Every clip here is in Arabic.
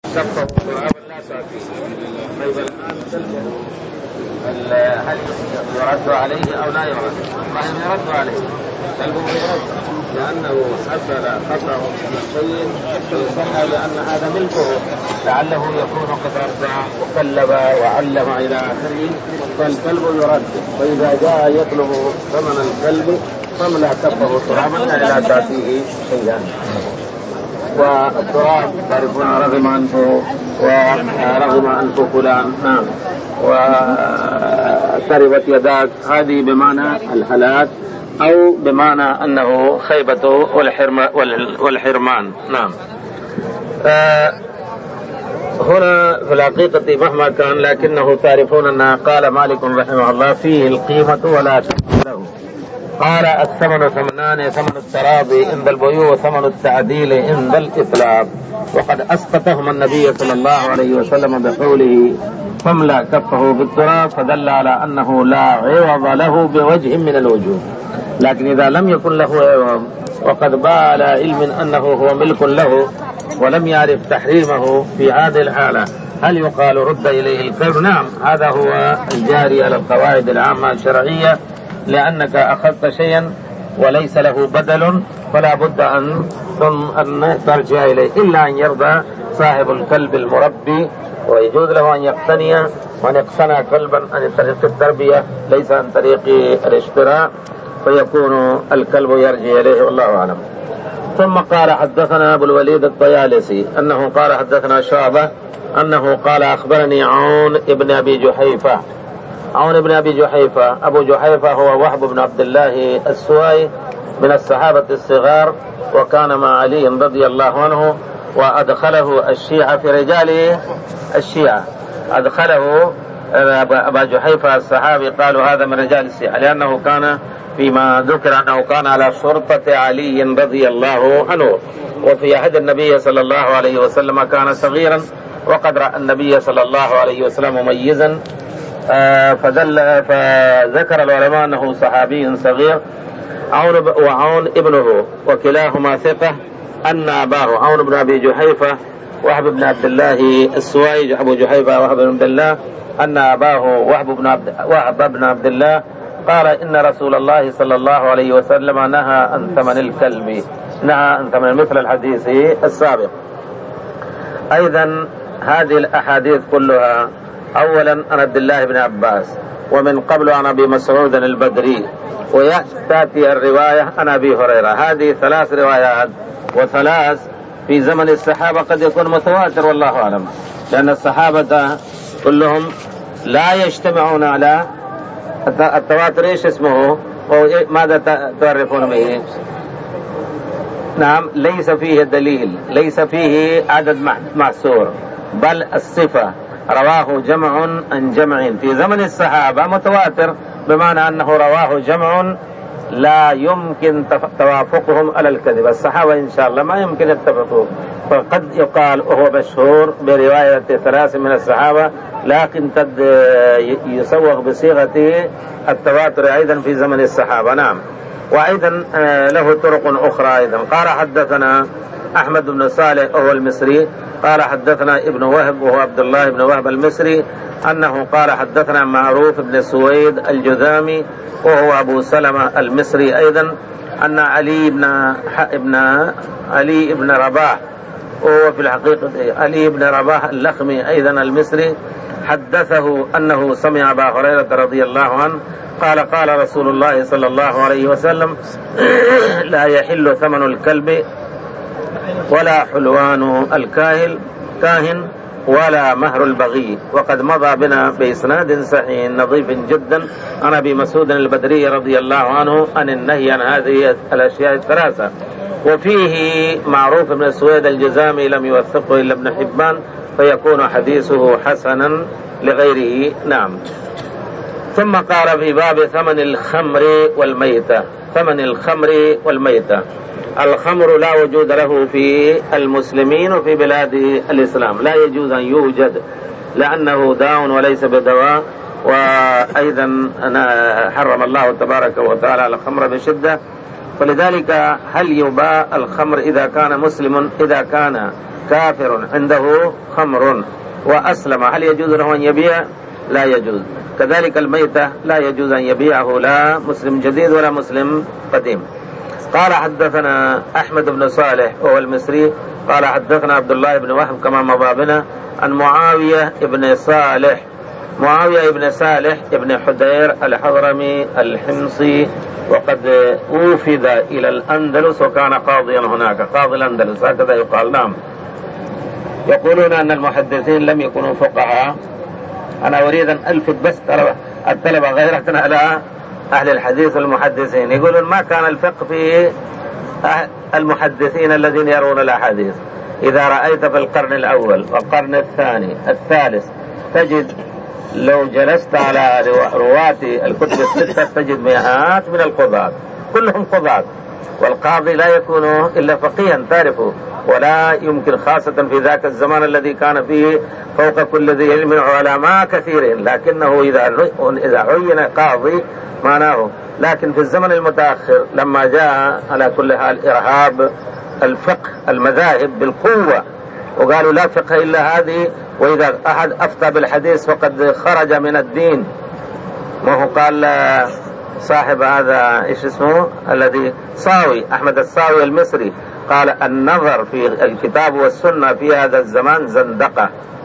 كفه ترابا لا تأتيه. طيب الآن كلبه هل يرد عليه أو لا يرد؟ طيب يرد عليه، كلبه يرد لأنه حصل خطأ من السيد فيصنع لأن هذا ملكه، لعله يكون قد رضع وكلب وعلم إلى آخره، فالكلب يرد. فإذا جاء يطلب ثمن الكلب فملا كفه ترابا لا تأتيه شيئا. والتراب تعرفون رغم أنفه ورغم أنف فلان، نعم، وتربت يداك، هذه بمعنى الهلاك أو بمعنى أنه خيبة والحرمان. نعم. هنا في الحقيقة مهما كان لكنه تعرفون أن قال مالك رحمه الله فيه القيمة ولا تقيمة له. قال الثمن ثمنان، ثمن التراضي عند البيوع وثمن التعديل عند الإطلاق، وقد أسقطهم النبي صلى الله عليه وسلم بقوله فاملأ كفه بالتراب، فدل على أنه لا عوض له بوجه من الوجوه. لكن إذا لم يكن له عوض وقد باع على علم أنه هو ملك له ولم يعرف تحريمه، في هذه الحالة هل يقال رد إليه الكلب؟ نعم، هذا هو الجاري على القواعد العامة الشرعية، لأنك أخذت شيئا وليس له بدل فلا بد أن ترجع إليه، إلا أن يرضى صاحب الكلب المربي، ويجوز له أن يقتني وأن يقتنى كلبا عن طريق التربية ليس عن طريق الاشتراء، فيكون الكلب يرجع إليه، والله أعلم. ثم قال حدثنا أبو الوليد الطيالسي أنه قال حدثنا شعبة أنه قال أخبرني عون ابن أبي جحيفة. عون ابن أبي جحيفة، أبو جحيفة هو وهب بن عبد الله السوائي من الصحابة الصغار، وكان مع علي رضي الله عنه، وأدخله الشيعة في رجال الشيعة، أدخله أبا جحيفة الصحابي قالوا هذا من رجال الشيعة، لأنه كان فيما ذكر أنه كان على شرطة علي رضي الله عنه، وفي عهد النبي صلى الله عليه وسلم كان صغيرا، وقد رأى النبي صلى الله عليه وسلم مميزا، فذكر العلماء أنه صحابي صغير. وعون ابنه وكلاهما ثقة، أن أباه عون بن أبي جحيفة وهب بن عبد الله السوائي، أبو جحيفة وهب بن عبد الله، أن أباه وهب بن عبد الله قال إن رسول الله صلى الله عليه وسلم نهى عن ثمن الكلب، نهى عن ثمن، مثل الحديث السابق. أيضا هذه الأحاديث كلها أولا عن عبد الله بن عباس، ومن قبل عن أبي مسعود البدري، ويأتي الرواية عن أبي هريرة. هذه ثلاث روايات، وثلاث في زمن الصحابة قد يكون متواتر، والله أعلم، لأن الصحابة كلهم لا يجتمعون على التواتر. إيش اسمه ماذا تعرفون به؟ نعم، ليس فيه دليل، ليس فيه عدد محصور، بل الصفة، رواه جمع عن جمع. في زمن الصحابة متواتر بمعنى أنه رواه جمع لا يمكن توافقهم على الكذب. الصحابة إن شاء الله ما يمكن يتفقوا، فقد يقال وهو مشهور برواية ثلاث من الصحابة، لكن قد يسوغ بصيغة التواتر أيضا في زمن الصحابة. نعم. وأيضا له طرق أخرى أيضا. قال حدثنا أحمد بن صالح وهو المصري قال حدثنا ابن وهب وهو عبد الله بن وهب المصري أنه قال حدثنا معروف بن سويد الجذامي وهو أبو سلمة المصري أيضا، أن علي بن رباح، وهو في الحقيقة علي بن رباح اللخمي أيضا المصري، حدثه أنه سمع أبا هريرة رضي الله عنه قال قال رسول الله صلى الله عليه وسلم لا يحل ثمن الكلب ولا حلوان الكاهن ولا مهر البغي. وقد مضى بنا بإسناد صحيح نظيف جدا عن أبي مسعود البدري رضي الله عنه عن النهي عن هذه الأشياء الثلاثة. وفيه معروف بن سويد الجذامي لم يوثقه إلا ابن حبان، فيكون حديثه حسنا لغيره. نعم. ثم قال في باب ثمن الخمر والميتة. ثمن الخمر والميتة، الخمر لا وجود له في المسلمين وفي بلاد الإسلام، لا يجوز أن يوجد لأنه داء وليس بدواء. وأيضا حرم الله تبارك وتعالى الخمر بشدة، فلذلك هل يباع الخمر إذا كان مسلم، إذا كان كافر عنده خمر وأسلم هل يجوز له أن يبيع؟ لا يجوز. كذلك الميتة لا يجوز أن يبيعه لا مسلم جديد ولا مسلم قديم. قال حدثنا أحمد بن صالح وهو المصري قال حدثنا عبد الله بن وهب كما مضى بنا عن معاوية بن صالح، معاوية بن صالح بن حدير الحضرمي الحمصي، وقد وفد إلى الأندلس وكان قاضيا هناك، قاضي الأندلس هكذا يقال. نعم. يقولون أن المحدثين لم يكونوا فقهاء. أنا أريد أن ألفت بس الطلبة غيرة على أهل الحديث والمحدثين. يقولون ما كان الفقه في المحدثين الذين يرون الأحاديث. إذا رأيت في القرن الأول والقرن الثاني الثالث تجد لو جلست على رواة الكتب الستة تجد مئات من القضاة كلهم قضاة، والقاضي لا يكون إلا فقيها تعرفه، ولا يمكن خاصة في ذاك الزمان الذي كان فيه فوق كل ذي علم علماء كثيرين، لكنه إذا عين قاضي معناه. لكن في الزمن المتأخر لما جاء على كل حال إرهاب الفقه المذاهب بالقوة وقالوا لا فقه إلا هذه، وإذا أحد أفتى بالحديث فقد خرج من الدين. ما هو قال صاحب هذا إيش اسمه الذي صاوي أحمد الصاوي المصري قال النظر في الكتاب والسنة في هذا الزمان زندقة.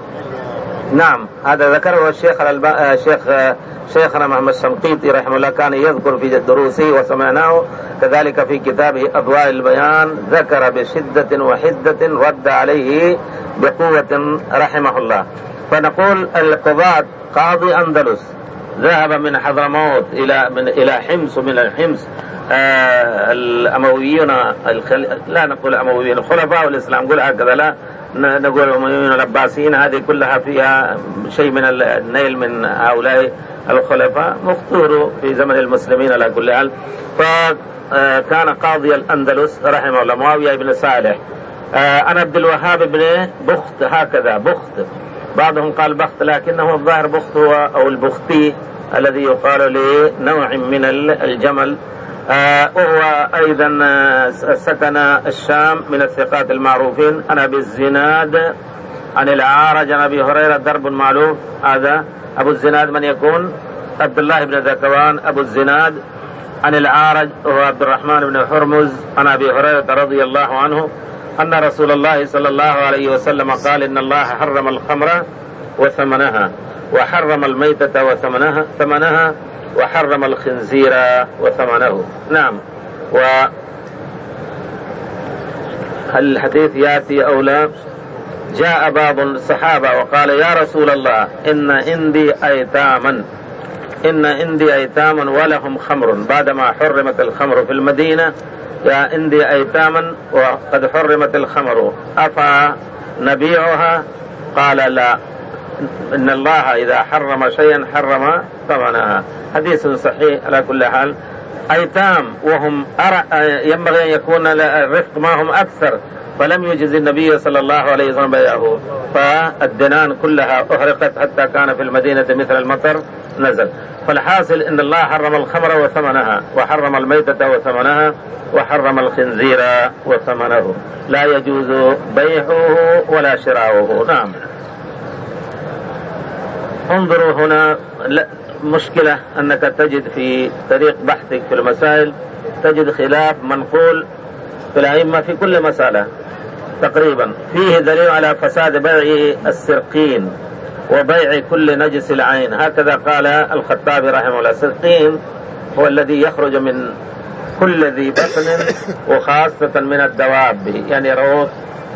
نعم هذا ذكره شيخنا محمد الشنقيطي رحمه الله، كان يذكر في دروسه وسمعناه كذلك في كتابه أضواء البيان، ذكر بشدة وحدة رد عليه بقوة رحمه الله. فنقول القضاة قاضي أندلس ذهب من حضرموت إلى حمص، ومن الحمص الأمويين لا نقول أمويين خلفاء الإسلام، نقول هكذا لا نقول الأمويين العباسيين، هذه كلها فيها شيء من النيل من هؤلاء الخلفاء، مختور في زمن المسلمين على كل حال. فكان قاضي الأندلس رحمه الله معاوية بن صالح. أنا عبد الوهاب بن بخت هكذا بخت، بعضهم قال بخت لكنه الظاهر بخت هو أو البختي الذي يقال لنوع من الجمل. وهو أيضا سكن الشام من الثقات المعروفين. أنا بالزناد عن العارج عن أبي هريرة ضرب معلوم. هذا أبو الزناد من يكون؟ عبد الله بن ذكوان أبو الزناد عن العارج وهو عبد الرحمن بن حرمز عن أبي هريرة رضي الله عنه أن رسول الله صلى الله عليه وسلم قال إن الله حرم الخمر وثمنها، وحرم الميتة وثمنها، وحرم الخنزير وثمنه. نعم. وهل الحديث يأتي أو لا؟ جاء بعض الصحابة وقال يا رسول الله إن عندي أيتاما ولهم خمر، بعدما حرمت الخمر في المدينة يا عندي أيتاما وقد حرمت الخمر أفنبيعها؟ قال لا، إن الله إذا حرم شيئا حرم ثمنها. حديث صحيح على كل حال. أيتام وهم ينبغي أن يكون الرفق معهم أكثر، فلم يجز النبي صلى الله عليه وسلم بيعه، فالدنان كلها أحرقت حتى كان في المدينة مثل المطر نزل. فالحاصل إن الله حرم الخمر وثمنها، وحرم الميتة وثمنها، وحرم الخنزير وثمنه، لا يجوز بيعه ولا شراؤه. نعم. انظروا هنا مشكلة أنك تجد في طريق بحثك في المسائل تجد خلاف منقول في الأئمة في كل مسألة تقريبا، فيه دليل على فساد بيع السرقين وبيع كل نجس العين. هكذا قال الخطابي رحمه الله. السرقين هو الذي يخرج من كل ذي بطن وخاصة من الدواب، يعني روث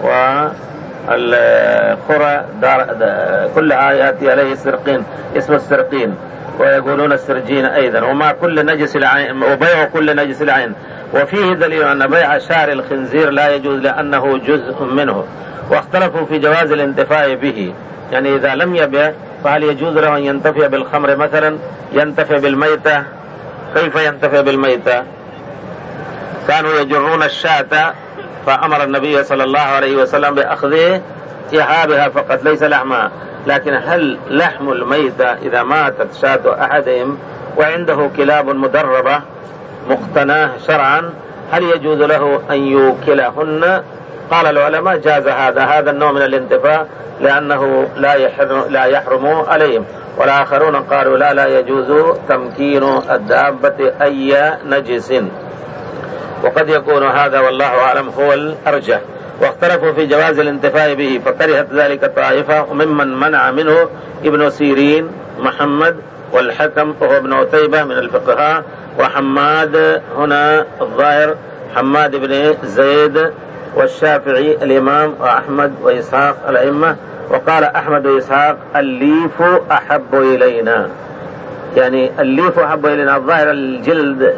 والخرى كلها يأتي عليه السرقين، اسم السرقين، ويقولون السرجين أيضا، وما كل نجس العين وبيع كل نجس العين. وفيه دليل أن بيع شعر الخنزير لا يجوز لأنه جزء منه، واختلفوا في جواز الانتفاع به، يعني إذا لم يبيع فهل يجوز له أن ينتفع بالخمر مثلا، ينتفع بالميتة؟ كيف ينتفع بالميتة؟ كانوا يجرون الشاة فأمر النبي صلى الله عليه وسلم بأخذ إهابها فقط ليس لحمها، لكن هل لحم الميتة إذا ماتت شاة أحدهم وعنده كلاب مدربة مقتناه شرعا هل يجوز له أن يوكلهن؟ قال العلماء جاز هذا النوع من الانتفاع لأنه لا يحرم عليهم. والآخرون قالوا لا يجوز تمكين الدابة أي نجس، وقد يكون هذا والله أعلم هو الأرجح. واختلفوا في جواز الانتفاع به، فكرهت ذلك طائفة، وممن منع منه ابن سيرين محمد، والحكم وهو ابن عتيبة من الفقهاء، وحماد هنا الظاهر حماد بن زيد، والشافعي الإمام، وأحمد وإسحاق الأئمة. وقال أحمد وإسحاق الليف أحب إلينا، يعني الليف أحب إلينا، الظاهر الجلد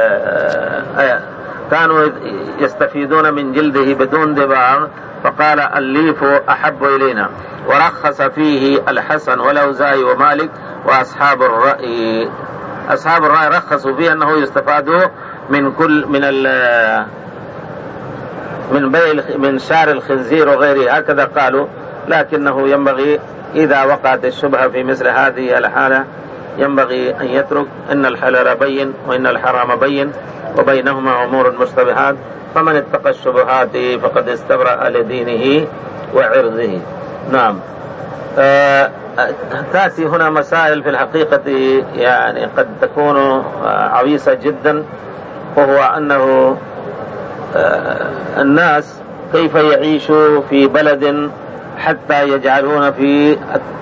كانوا يستفيدون من جلده بدون دباغ، فقال الليف أحب إلينا. ورخص فيه الحسن والأوزاعي ومالك وأصحاب الرأي. أصحاب الرأي رخصوا فيه أنه يستفاد من شعر الخنزير وغيره، هكذا قالوا. لكنه ينبغي إذا وقعت الشبهة في مثل هذه الحالة ينبغي أن يترك، إن الحلال بين وإن الحرام بين وبينهما أمور مشتبهات، فمن اتقى الشبهات فقد استبرأ لدينه وعرضه. نعم. تأتي هنا مسائل في الحقيقة يعني قد تكون عويصة جدا، وهو أنه الناس كيف يعيشوا في بلد حتى يجعلون في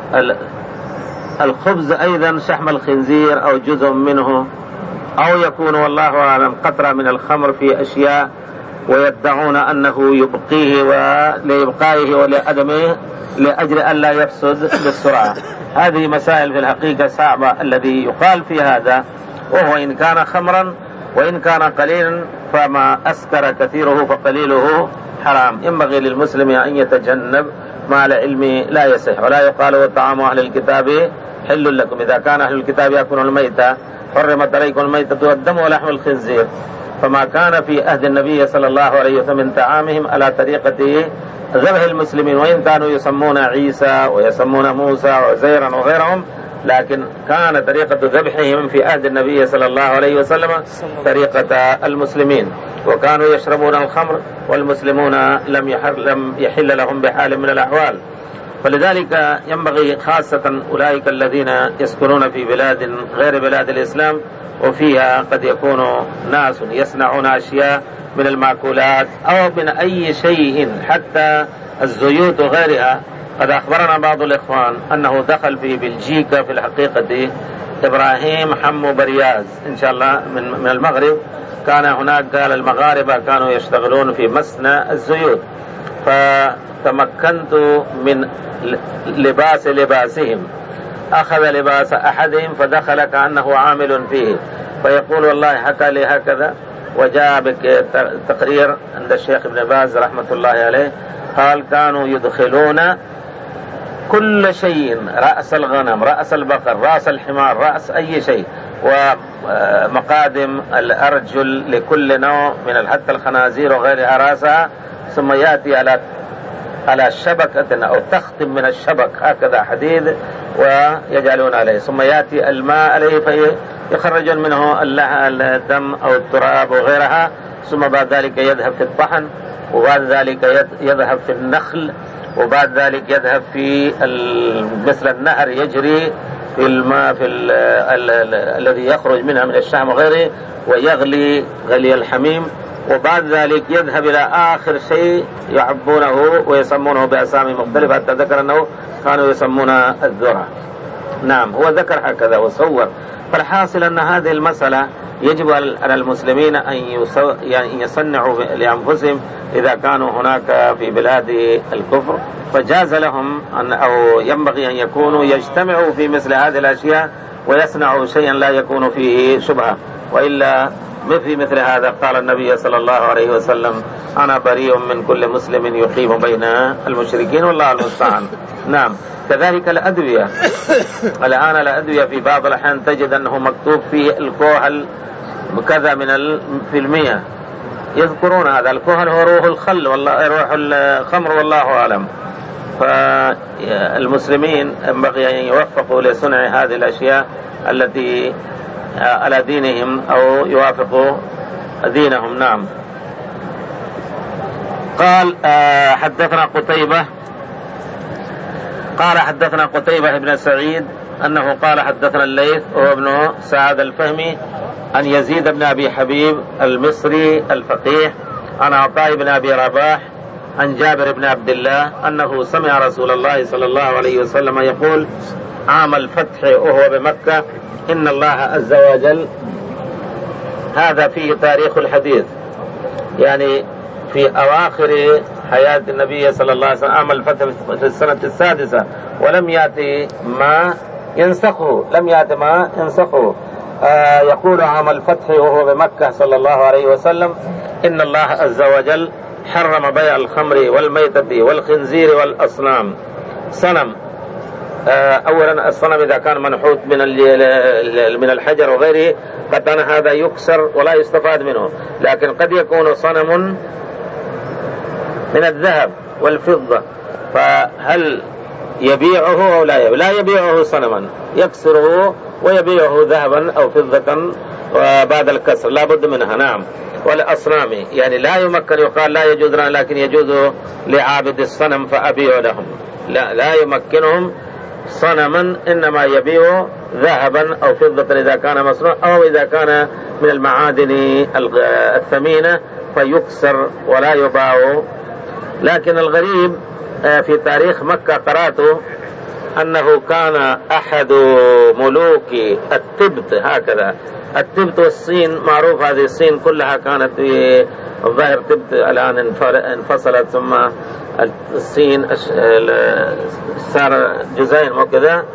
الخبز أيضا شحم الخنزير أو جزء منه، أو يكون والله أعلم قطرة من الخمر في أشياء، ويدعون أنه يبقيه ولإبقائه ولعدمه لأجل أن لا يفسد بالسرعة. هذه مسائل في الحقيقة صعبة. الذي يقال في هذا وهو إن كان خمرا وإن كان قليلا، فما أسكر كثيره فقليله حرام. ينبغي للمسلم أن يتجنب مع العلم لا يصح. ولا يقال وطعام أهل الكتاب حل لكم، إذا كان أهل الكتاب يأكلون الميتة حرمت عليكم الميتة والدم ولحم الخنزير. فما كان في عهد النبي صلى الله عليه وسلم من طعامهم على طريقة ذبح المسلمين، وإن كانوا يسمون عيسى ويسمون موسى وعزيرا وغيرهم، لكن كان طريقة ذبحهم في عهد النبي صلى الله عليه وسلم طريقة المسلمين، وكانوا يشربون الخمر والمسلمون لم يحل لهم بحال من الأحوال. فلذلك ينبغي خاصة أولئك الذين يسكنون في بلاد غير بلاد الإسلام، وفيها قد يكون ناس يصنعون أشياء من المأكولات أو من أي شيء حتى الزيوت وغيرها. قد أخبرنا بعض الإخوان أنه دخل في بلجيكا في الحقيقة إبراهيم حمو برياز إن شاء الله من المغرب، كان هناك قال المغاربة كانوا يشتغلون في مصنع الزيوت، فتمكنت من لباسهم. أخذ لباس أحدهم فدخل كأنه عامل فيه، فيقول والله حكى لي هكذا. وجاء بتقرير عند الشيخ ابن باز رحمة الله عليه، قال كانوا يدخلون كل شيء، رأس الغنم، رأس البقر، رأس الحمار، رأس أي شيء، ومقادم الأرجل لكل نوع من حتى الخنازير وغيرها رأسها، ثم يأتي على شبكة أو تخت من الشبك هكذا حديد ويجعلون عليه، ثم يأتي الماء عليه فيخرجون منه الدم أو التراب وغيرها، ثم بعد ذلك يذهب في الطحن، وبعد ذلك يذهب في النخل، وبعد ذلك يذهب في مثل النهر يجري في الماء الذي يخرج منها من الشحم وغيره، ويغلي غلي الحميم، وبعد ذلك يذهب إلى آخر شيء يعبونه ويسمونه بأسامي مختلفة، حتى ذكر أنه كانوا يسمون الذرة. نعم، هو ذكر هكذا وصور. فالحاصل أن هذه المسألة يجب على المسلمين أن يصنعوا لأنفسهم إذا كانوا هناك في بلاد الكفر، فجاز لهم أو ينبغي أن يكونوا يجتمعوا في مثل هذه الأشياء ويصنعوا شيئا لا يكون فيه شبهة، وإلا في مثل هذا قال النبي صلى الله عليه وسلم أنا بريء من كل مسلم يقيم بين المشركين والله المستعان. نعم. كذلك الأدوية، الآن الأدوية في بعض الأحيان تجد أنه مكتوب فيه الكحل كذا في المية، يذكرون هذا الكحل هو روح الخل والله روح الخمر والله أعلم. فالمسلمين ينبغي أن يوفقوا لصنع هذه الأشياء التي على دينهم أو يوافقوا دينهم. نعم. قال حدثنا قتيبة قال حدثنا قتيبة بن سعيد أنه قال حدثنا الليث وهو ابن سعد الفهمي عن يزيد بن أبي حبيب المصري الفقيه عن عطاء بن أبي رباح عن جابر بن عبد الله أنه سمع رسول الله صلى الله عليه وسلم يقول عام الفتح وهو بمكة إن الله عز وجل. هذا فيه تاريخ الحديث، يعني في أواخر حياة النبي صلى الله عليه وسلم عام الفتح في السنة السادسة، ولم يأتي ما ينسخه، يقول عام الفتح وهو بمكة صلى الله عليه وسلم إن الله عز وجل حرم بيع الخمر والميتة والخنزير والأصنام. صنم، أولا الصنم إذا كان منحوت من الحجر وغيره قطعا هذا يكسر ولا يستفاد منه، لكن قد يكون صنم من الذهب والفضة، فهل يبيعه أو لا يبيعه صنما، يكسره ويبيعه ذهبا أو فضة وبعد الكسر لا بد منها. نعم. والأصنام يعني لا يمكن يقال لا يجوز لنا، لكن يجوز لعابد الصنم فأبيع لهم، لا يمكنهم صنما، إنما يبيع ذهبا أو فضة إذا كان مصنوع، أو إذا كان من المعادن الثمينة فيكسر ولا يباع. لكن الغريب في تاريخ مكة قرأته أنه كان أحد ملوك التبت، هكذا التبت والصين معروف، هذه الصين كلها كانت في الظاهر تبت الآن انفصلت، ثم الصين صار جزئين وكذا.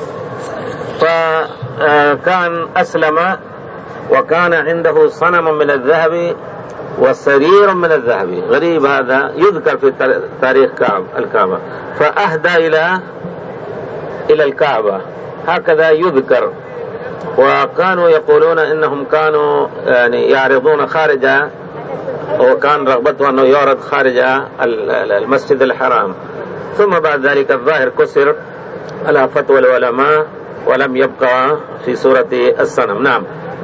فكان أسلم وكان عنده صنم من الذهب وسرير من الذهب. غريب هذا، يذكر في تاريخ الكعبة، فأهدى إلى الكعبة، هكذا يذكر. وكانوا يقولون إنهم كانوا يعني يعرضون خارج، وكان رغبته أنه يعرض خارج المسجد الحرام، ثم بعد ذلك الظاهر كسر على فتوى العلماء ولم يبقى في صورة الصنم. نعم.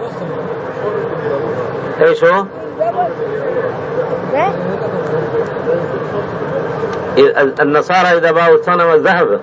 ايش هو؟ النصارى إذا باعوا صنم الذهب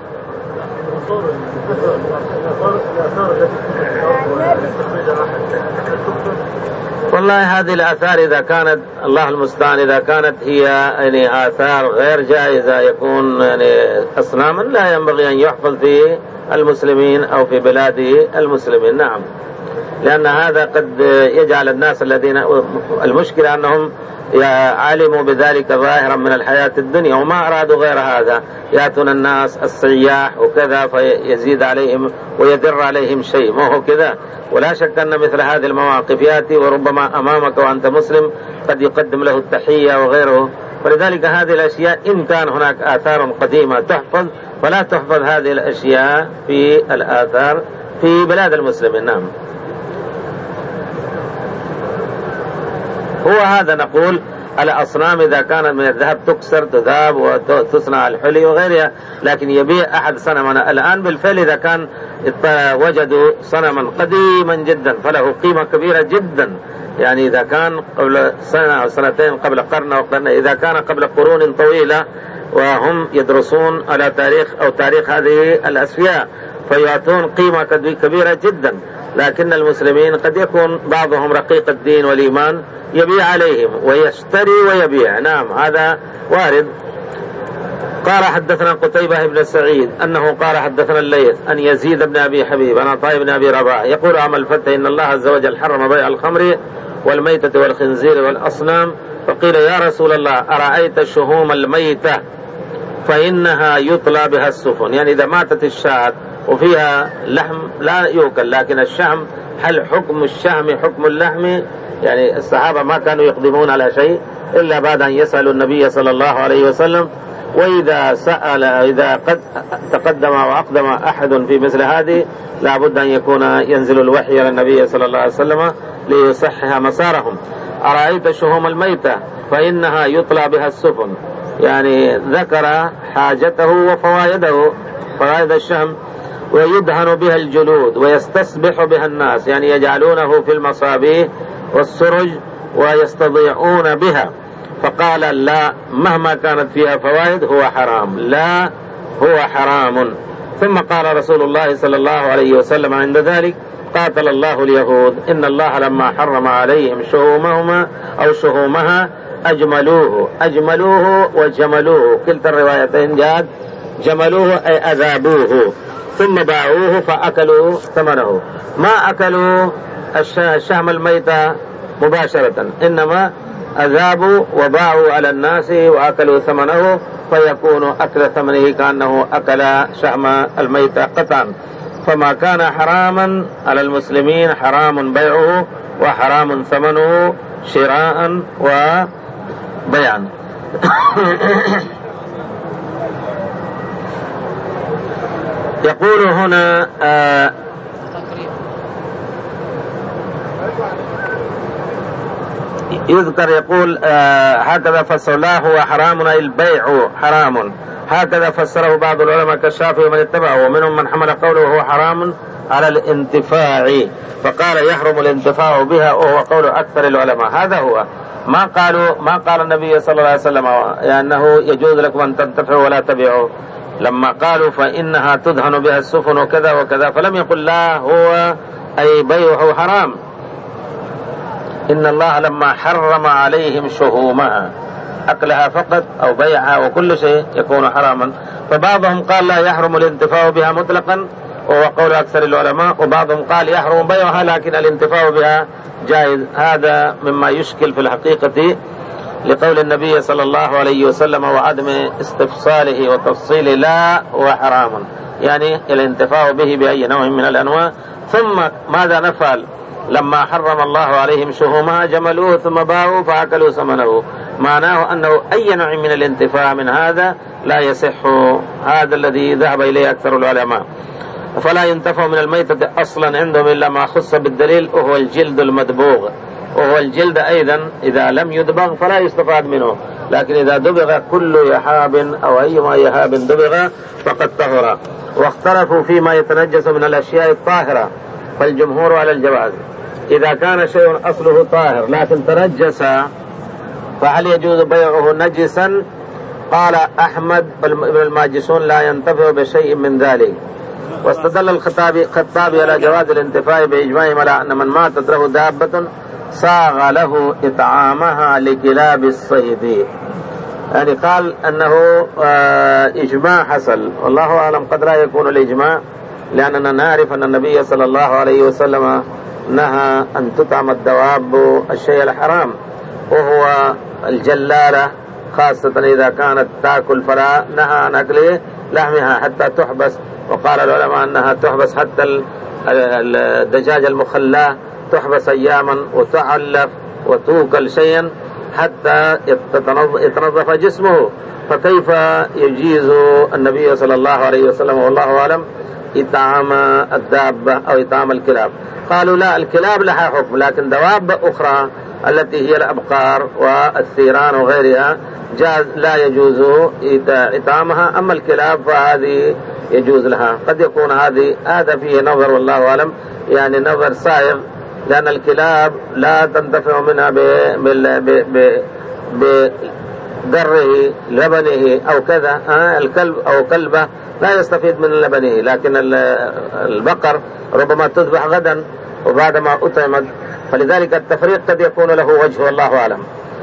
والله هذه الآثار إذا كانت الله المستعان، إذا كانت هي يعني آثار غير جائزة يكون يعني أصناما، لا ينبغي أن يحفظ في المسلمين أو في بلاد المسلمين. نعم. لأن هذا قد يجعل الناس الذين المشكلة أنهم علموا بذلك ظاهرا من الحياة الدنيا وما أرادوا غير هذا، يأتون الناس السياح وكذا فيزيد عليهم ويدر عليهم شيء، ما هو كذا. ولا شك أن مثل هذه المواقف يأتي وربما أمامك وأنت مسلم قد يقدم له التحية وغيره. ولذلك هذه الأشياء إن كان هناك آثار قديمة تحفظ، فلا تحفظ هذه الأشياء في الآثار في بلاد المسلمين. نعم. هو هذا نقول الأصنام إذا كانت من الذهب تكسر تذاب وتصنع الحلي وغيرها، لكن يبيع أحد صنما الآن بالفعل إذا كان وجدوا صنما قديما جدا فله قيمة كبيرة جدا، يعني إذا كان قبل سنة أو سنتين قبل قرن أو قرن، إذا كان قبل قرون طويلة وهم يدرسون على تاريخ هذه الأسفياء فيعطون قيمة كبيرة جدا. لكن المسلمين قد يكون بعضهم رقيق الدين والإيمان يبيع عليهم ويشتري ويبيع. نعم، هذا وارد. قال حدثنا قتيبة بن سعيد أنه قال حدثنا الليث أن يزيد بن أبي حبيب أن عطاء بن أبي رباح يقول عام الفتح إن الله عز وجل حرم بيع الخمر والميتة والخنزير والأصنام، فقيل يا رسول الله أرأيت الشهوم الميتة فإنها يطلى بها السفن، يعني إذا ماتت الشاة وفيها لحم لا يؤكل، لكن الشحم هل حكم الشحم حكم اللحم؟ يعني الصحابة ما كانوا يقدمون على شيء إلا بعد أن يسألوا النبي صلى الله عليه وسلم، وإذا سأل إذا قد تقدم وأقدم أحد في مثل هذه لابد أن يكون ينزل الوحي على النبي صلى الله عليه وسلم ليصحح مسارهم. أرأيت الشهوم الميتة فإنها يطلى بها السفن، يعني ذكر حاجته وفوائده، فوائد الشهم، ويدهن بها الجلود ويستصبح بها الناس، يعني يجعلونه في المصابيح والسرج ويستضيعون بها، فقال لا، مهما كانت فيها فوائد هو حرام، لا هو حرام. ثم قال رسول الله صلى الله عليه وسلم عند ذلك: قاتل الله اليهود، إن الله لما حرم عليهم شهومهما أو شهومها أجملوه وجملوه، كلتا الروايتين جاءت جملوه أي أذابوه، ثم باعوه فأكلوا ثمنه. ما أكلوا الشهم الميتة مباشرة، إنما أذابوا وباعوا على الناس وأكلوا ثمنه، فيكون أكل ثمنه كأنه أكل شهم الميتة قطعا. فما كان حراما على المسلمين حرام بيعه وحرام ثمنه شراء وبيعا. يقول هنا يذكر يقول هكذا فسر: لا هو حرام أي البيع حرام، هكذا فسره بعض العلماء كالشافعي ومن اتبعه، ومنهم من حمل قوله هو حرام على الانتفاع، فقال يحرم الانتفاع بها، وهو قول أكثر العلماء. هذا هو ما قال النبي صلى الله عليه وسلم أنه يجوز لكم أن تنتفعوا ولا تبيعوا، لما قالوا فإنها تدهن بها السفن وكذا وكذا، فلم يقل لا هو أي بيعه حرام. إن الله لما حرم عليهم شهومها، أكلها فقط أو بيعها وكل شيء يكون حراما. فبعضهم قال لا يحرم الانتفاع بها مطلقا، وهو قول أكثر العلماء، وبعضهم قال يحرم بيعها لكن الانتفاع بها جائز. هذا مما يشكل في الحقيقة لقول النبي صلى الله عليه وسلم وعدم استفصاله وتفصيله: لا هو حرام، يعني الانتفاع به بأي نوع من الأنواع. ثم ماذا نفعل لما حرم الله عليهم شهومها؟ جملوه ثم باعوا فأكلوا ثمنه، معناه أنه أي نوع من الانتفاع من هذا لا يصح. هذا الذي ذهب إليه أكثر العلماء. فلا ينتفع من الميتة أصلا عندهم إلا ما خص بالدليل، وهو الجلد المدبوغ، وهو الجلد أيضا إذا لم يدبغ فلا يستفاد منه، لكن إذا دبغ كل يحاب أو أيما يحاب دبغ فقد طهر. واختلفوا فيما يتنجس من الأشياء الطاهرة، فالجمهور على الجواز. إذا كان شيء أصله طاهر لكن تنجس فهل يجوز بيعه نجسا؟ قال أحمد بن الماجشون لا ينتفع بشيء من ذلك. واستدل الخطابي على جواز الانتفاع بإجماعهم على أن من ماتت له دابة صاغ له إطعامها لكلاب الصيد، يعني قال أنه إجماع حصل، والله أعلم قد لا يكون الإجماع، لأننا نعرف أن النبي صلى الله عليه وسلم نهى أن تطعم الدواب الشيء الحرام، وهو الجلالة خاصة إذا كانت تأكل، فلا نهى عن أكل لحمها حتى تحبس. وقال العلماء أنها تحبس حتى الدجاج المخلاه تحبس أياما وتعلف وتوكل شيئا حتى يتنظف جسمه، فكيف يجيز النبي صلى الله عليه وسلم والله أعلم إطعام الدابة أو إطعام الكلاب؟ قالوا لا، الكلاب لها حكم، لكن دواب أخرى التي هي الأبقار والثيران وغيرها جاز لا يجوز إطعامها، أما الكلاب فهذه يجوز لها. قد يكون هذا فيه نظر والله أعلم، يعني نظر سائغ، لأن الكلاب لا تنتفع منها بضره لبنه أو كذا، الكلب أو كلبة لا يستفيد من لبنه، لكن البقر ربما تذبح غدا وبعدما أطعمت، فلذلك التفريق قد يكون له وجه والله أعلم.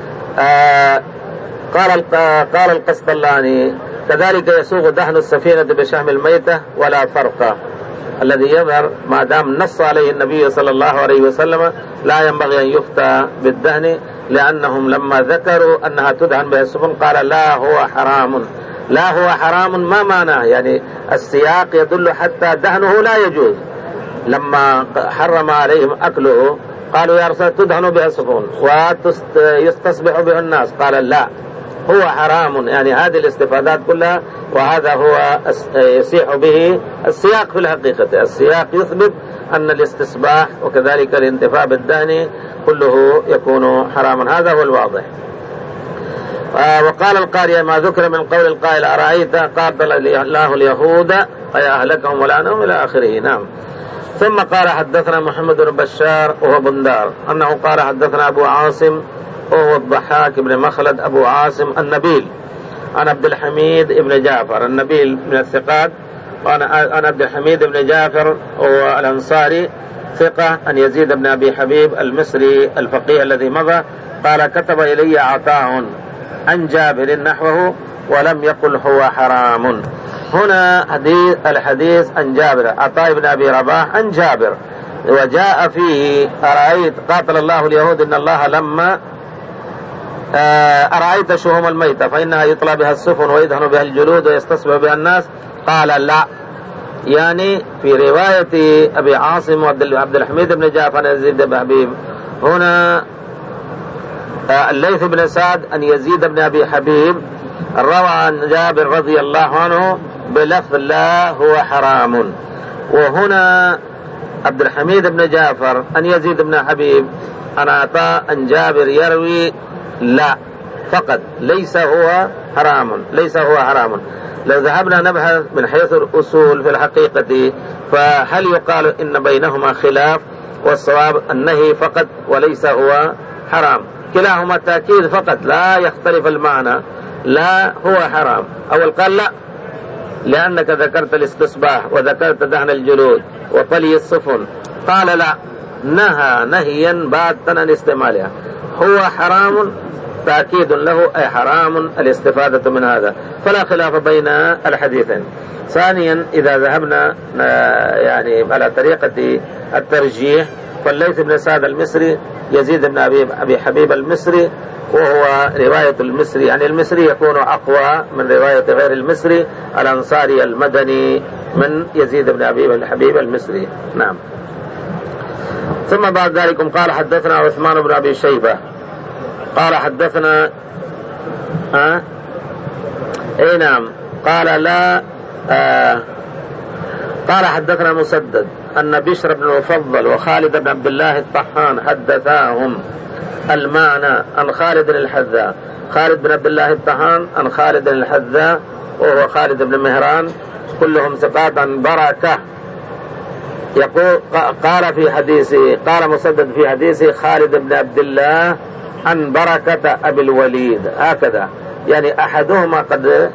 قال القسطلاني: كذلك يسوغ دهن السفينة بشحم الميتة ولا فرق. الذي يظهر ما دام نص عليه النبي صلى الله عليه وسلم لا ينبغي أن يفتى بالدهن، لأنهم لما ذكروا أنها تدهن بها السفن قال لا هو حرام. لا هو حرام ما معناه؟ يعني السياق يدل حتى دهنه لا يجوز. لما حرم عليهم أكله قالوا يا رسول تدهن بها السفن ويستصبح به الناس، قال لا هو حرام. يعني هذه الاستفادات كلها، وهذا هو يصيح به السياق. في الحقيقة السياق يثبت أن الاستصباح وكذلك الانتفاع بالدهن كله يكون حراما، هذا هو الواضح. وقال القارئ ما ذكر من قول القائل: أرأيت قاتل الله اليهود أي أهلكهم ولعنهم إلى آخره. نعم. ثم قال: حدثنا محمد بن بشار وهو بندار أنه قال: حدثنا أبو عاصم وهو الضحاك بن مخلد أبو عاصم النبيل، عن عبد الحميد بن جعفر النبيل من الثقات، عن عبد الحميد بن جعفر هو الأنصاري ثقة، عن يزيد بن أبي حبيب المصري الفقيه الذي مضى قال كتب إلي عطاء عن جابر نحوه ولم يقل هو حرام. هنا الحديث عن جابر، عطاء بن أبي رباح عن جابر، وجاء فيه أرأيت قاتل الله اليهود إن الله لما أرأيت شهوم الميتة فإنها يطلى بها السفن ويدهن بها الجلود ويستصبح بها الناس، قال لا، يعني في رواية أبي عاصم وعبد الحميد بن جعفر يزيد بن حبيب. هنا الليث بن سعد أن يزيد بن أبي حبيب روى عن جابر رضي الله عنه بلفظ لا هو حرام، وهنا عبد الحميد بن جعفر أن يزيد بن حبيب أن عطاء أن جابر يروي لا فقط ليس هو حرام، ليس هو حرام. لو ذهبنا نبحث من حيث الأصول في الحقيقة فهل يقال إن بينهما خلاف، والصواب النهي فقط وليس هو حرام، كلاهما تأكيد فقط لا يختلف المعنى، لا هو حرام. أول قال لا لأنك ذكرت الاستصباح وذكرت دهن الجلود وطلي السفن، قال لا، نهى نهيا باتا عن استعمالها، هو حرام تأكيد له أي حرام الاستفادة من هذا، فلا خلاف بين الحديثين. ثانيا إذا ذهبنا يعني على طريقة الترجيح فالليث بن سعد المصري يزيد بن أبي حبيب المصري، وهو رواية المصري، يعني المصري يكون أقوى من رواية غير المصري الأنصاري المدني من يزيد بن أبي حبيب المصري. نعم. ثم بعد ذلك قال حدثنا عثمان بن أبي شيبة قال حدثنا نعم قال لا قال حدثنا مسدد أن بشر بن المفضل وخالد بن عبد الله الطحان حدثاهم المعنى عن خالد الحذاء، خالد بن عبد الله الطحان عن خالد الحذاء وهو خالد بن مهران، كلهم ثقات عن بركة. يقول قال في حديثه، قال مسدد في حديثه خالد بن عبد الله عن بركة أبي الوليد، هكذا يعني أحدهما قد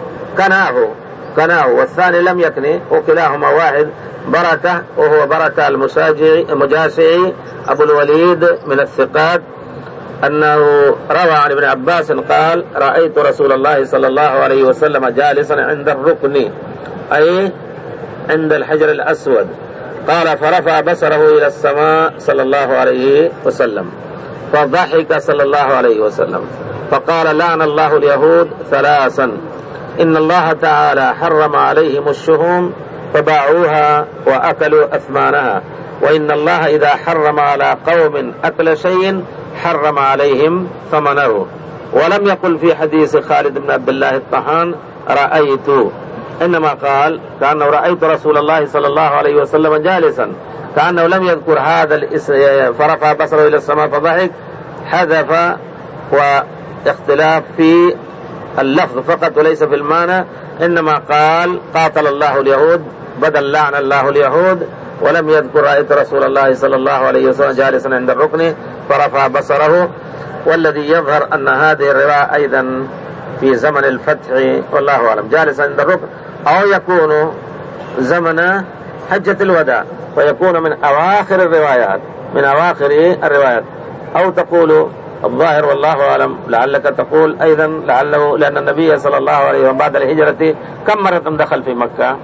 كناه والثاني لم يكني، وكلاهما واحد بركة، وهو بركة المجاشعي أبو الوليد من الثقات، أنه روى عن ابن عباس قال رأيت رسول الله صلى الله عليه وسلم جالسا عند الركن أي عند الحجر الأسود، قال فرفع بصره إلى السماء صلى الله عليه وسلم فضحك صلى الله عليه وسلم فقال لعن الله اليهود ثلاثا، إن الله تعالى حرم عليهم الشهوم فباعوها وأكلوا أثمانها، وإن الله إذا حرم على قوم أكل شيء حرم عليهم ثمنه. ولم يقل في حديث خالد بن عبد الله الطحان رأيت، إنما قال كأنه رأيت رسول الله صلى الله عليه وسلم جالسا، كأنه لم يذكر هذا فرفع بصره إلى السماء فضحك، حذف واختلاف في اللفظ فقط وليس في المعنى، إنما قال قاتل الله اليهود بدل لعن الله اليهود، ولم يذكر رأيت رسول الله صلى الله عليه وسلم جالسا عند الركن فرفع بصره. والذي يظهر أن هذه الرواية أيضا في زمن الفتح والله أعلم، جالسا عند الركن، أو يكون زمن حجة الوداع ويكون من أواخر الروايات، أو تقول الظاهر والله أعلم لعلك تقول أيضا لعله لأن النبي صلى الله عليه وسلم بعد الهجرة كم مرة دخل في مكة؟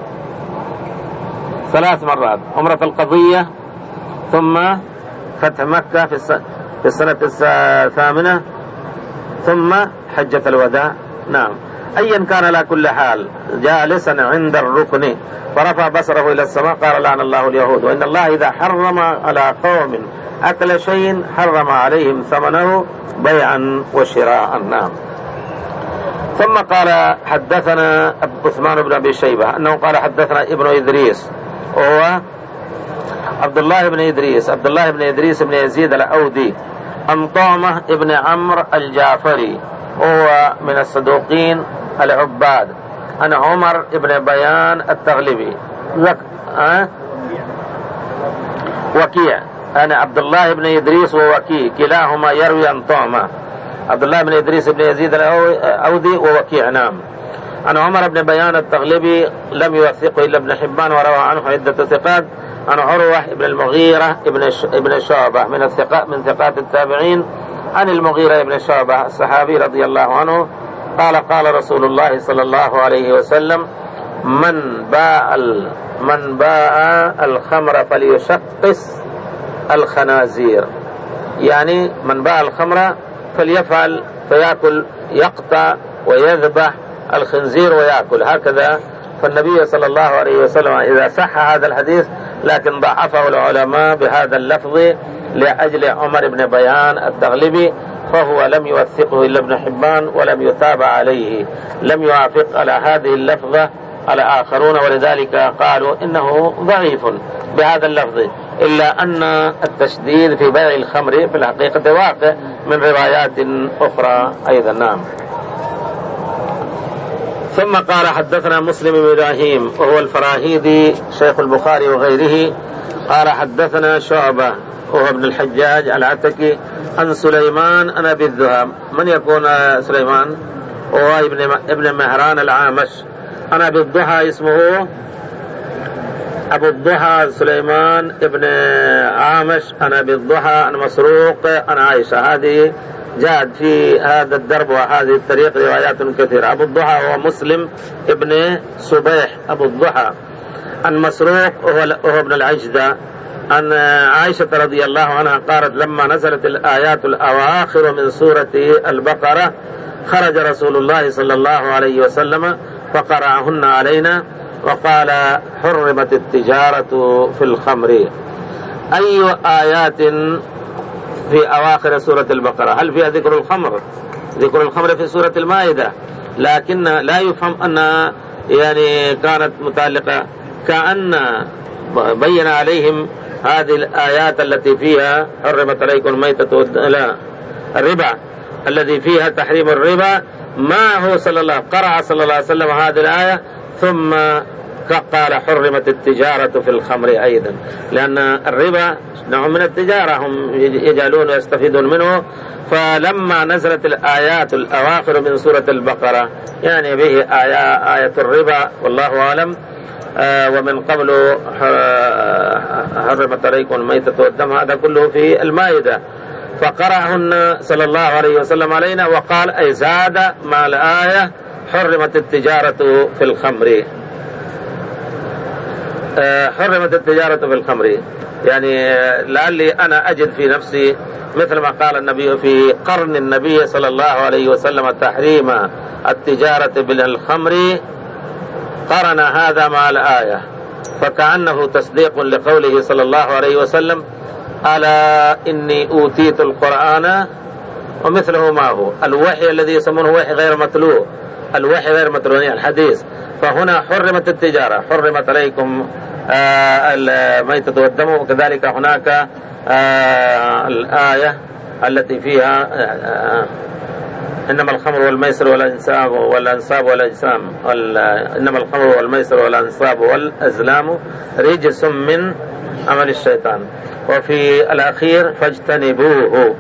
3 مرات، عمرة القضية ثم فتح مكة في السنة 8 ثم حجة الوداع. نعم. أيا كان على كل حال جالسا عند الركن فرفع بصره إلى السماء قال لعن الله اليهود، وإن الله إذا حرم على قوم أكل شيء حرم عليهم ثمنه بيعا وشراء. نعم. ثم قال حدثنا عثمان بن أبي شيبة أنه قال حدثنا ابن إدريس وهو عبد الله بن إدريس بن يزيد الأودي عن طعمة ابن عمرو الجعفري وهو من الصدوقين العباد، عن عمر ابن بيان التغلبي وكيع أنا عبد الله بن إدريس ووكيع كلاهما يروي عن طعمة. عبد الله بن إدريس بن يزيد الأودي ووكيع. نعم. عن عمر بن بيان التغلبي لم يوثقه إلا ابن حبان وروى عنه عدة ثقات. عن عروة بن المغيرة ابن شعبة من ثقات التابعين عن المغيرة بن شعبة الصحابي رضي الله عنه قال قال رسول الله صلى الله عليه وسلم من باع الخمر فليشقص الخنازير، يعني من باع الخمر فليفعل فيأكل، يقطع ويذبح الخنزير ويأكل هكذا. فالنبي صلى الله عليه وسلم إذا صح هذا الحديث لكن ضعفه العلماء بهذا اللفظ لأجل عمر بن بيان التغلبي، فهو لم يوثقه إلا ابن حبان ولم يتابع عليه، لم يوافق على هذه اللفظة على آخرون، ولذلك قالوا إنه ضعيف بهذا اللفظ، إلا أن التشديد في بيع الخمر في الحقيقة واقع من روايات أخرى أيضا. نعم. ثم قال حدثنا مسلم بن إبراهيم وهو الفراهيدي شيخ البخاري وغيره قال حدثنا شعبة وهو ابن الحجاج العتكي عن سليمان عن أبي الذهب. من يكون سليمان؟ وهو ابن مهران العامش. عن أبي الضحى اسمه أبو الضحى سليمان ابن عامش عن أبي الضحى عن مسروق عن عائشة. هذه جاءت في هذا الدرب وهذه الطريق روايات كثيرة. أبو الضحى هو مسلم ابن صبيح أبو الضحى. عن مسروق وهو ابن العجدة عن عائشة رضي الله عنها قالت لما نزلت الآيات الأواخر من سورة البقرة خرج رسول الله صلى الله عليه وسلم فقرأهن علينا وقال حرمت التجارة في الخمر. أي آيات في أواخر سورة البقرة؟ هل فيها ذكر الخمر؟ ذكر الخمر في سورة المائدة، لكن لا يفهم أنها يعني كانت متعلقة، كأن بين عليهم هذه الآيات التي فيها حرمت عليكم الميتة لا الربا الذي فيها تحريم الربا. ما هو قرأ صلى الله عليه وسلم هذه الآية ثم قال حرمت التجارة في الخمر أيضا، لأن الربا نوع من التجارة هم يجعلون ويستفيدون منه. فلما نزلت الآيات الأواخر من سورة البقرة يعني به آية الربا والله أعلم، ومن قبل حرمت عليكم الميتة والدم، هذا كله في المائدة. فقرأهن صلى الله عليه وسلم علينا وقال أي زاد مع الآية حرمت التجارة في الخمر. حرمت التجارة في الخمر، يعني لعلي أنا أجد في نفسي مثل ما قال النبي في قرن النبي صلى الله عليه وسلم تحريم التجارة بالخمر، قرن هذا مع الآية، فكأنه تصديق لقوله صلى الله عليه وسلم ألا إني أوتيت القرآن ومثله ما هو الوحي الذي يسمونه وحي غير متلو، الوحي غير متلو الحديث. فهنا حرمت التجارة، حرمت عليكم الميتة والدم، وكذلك هناك الآية التي فيها إنما الخمر والميسر والأنصاب والأجسام إنما الخمر والميسر والأنصاب والأزلام رجس من عمل الشيطان، وفي الأخير فاجتنبوه.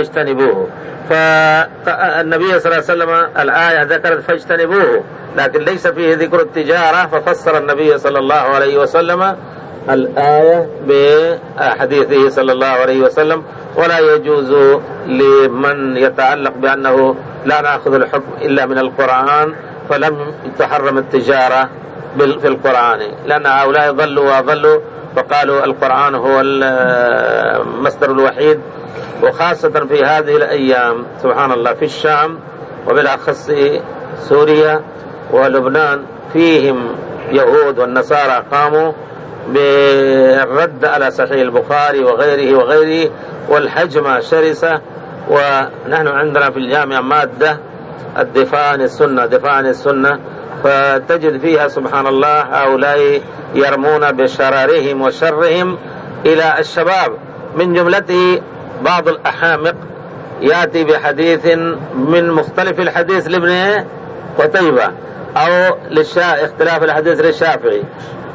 فالنبي صلى الله عليه وسلم الآية ذكرت فاجتنبوه، لكن ليس فيه ذكر التجارة، ففسر النبي صلى الله عليه وسلم الآية بحديثه صلى الله عليه وسلم. ولا يجوز لمن يتعلق بأنه لا نأخذ الحكم إلا من القرآن فلم تحرم التجارة في القرآن، لأن هؤلاء ضلوا وضلوا فقالوا القرآن هو المصدر الوحيد. وخاصة في هذه الأيام سبحان الله في الشام وبالأخص سوريا ولبنان فيهم يهود والنصارى قاموا بالرد على صحيح البخاري وغيره والحجمة شرسة. ونحن عندنا في الجامعة مادة الدفاع عن السنة، فتجد فيها سبحان الله هؤلاء يرمون بشرارهم وشرهم إلى الشباب، من جملته بعض الأحامق يأتي بحديث من مختلف الحديث لابن قتيبة أو اختلاف الحديث للشافعي،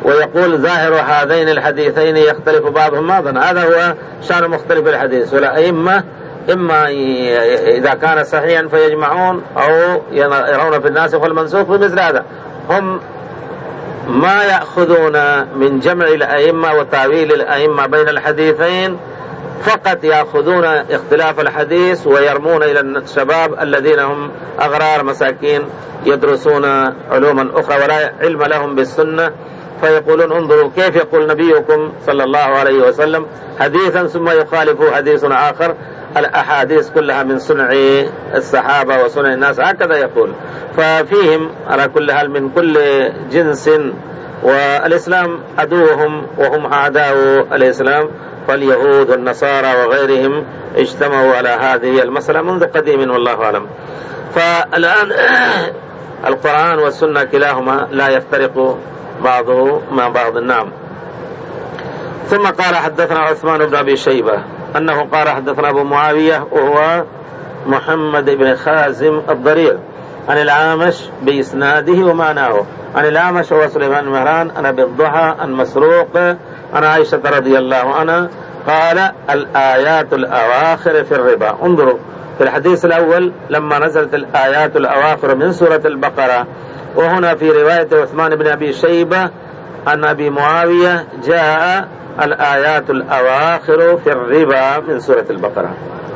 ويقول ظاهر هذين الحديثين يختلف بعضهم بعضا. هذا هو شأن مختلف الحديث. والأئمة إما إذا كان صحيحا فيجمعون أو يرون في الناسخ والمنسوخ بمثل هذا. هم ما يأخذون من جمع الأئمة وتأويل الأئمة بين الحديثين، فقط يأخذون اختلاف الحديث ويرمون إلى الشباب الذين هم أغرار مساكين يدرسون علوما أخرى ولا علم لهم بالسنة، فيقولون انظروا كيف يقول نبيكم صلى الله عليه وسلم حديثا ثم يخالف حديث آخر، الأحاديث كلها من صنع الصحابة وصنع الناس، هكذا يقول. ففيهم على كل حال من كل جنس، والإسلام عدوهم وهم أعداء الإسلام، فاليهود والنصارى وغيرهم اجتمعوا على هذه المسألة منذ قديم والله أعلم. فالآن القرآن والسنة كلاهما لا يفترق بعضه مع بعض. نعم. ثم قال حدثنا عثمان بن أبي شيبة أنه قال حدثنا أبو معاوية وهو محمد بن خازم الضرير عن الأعمش بإسناده ومعناه. عن الأعمش هو سليمان مهران عن أبي الضحى عن مسروق عن عائشة رضي الله عنها قال الآيات الأواخر في الربا. انظروا في الحديث الأول لما نزلت الآيات الأواخر من سورة البقرة، وهنا في رواية عثمان بن أبي شيبة عن أبي معاوية جاء الآيات الأواخر في الربا من سورة البقرة.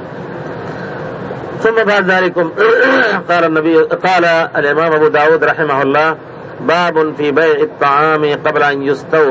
ثم بعد ذلك قال الإمام أبو داود رحمه الله باب في بيع الطعام قبل أن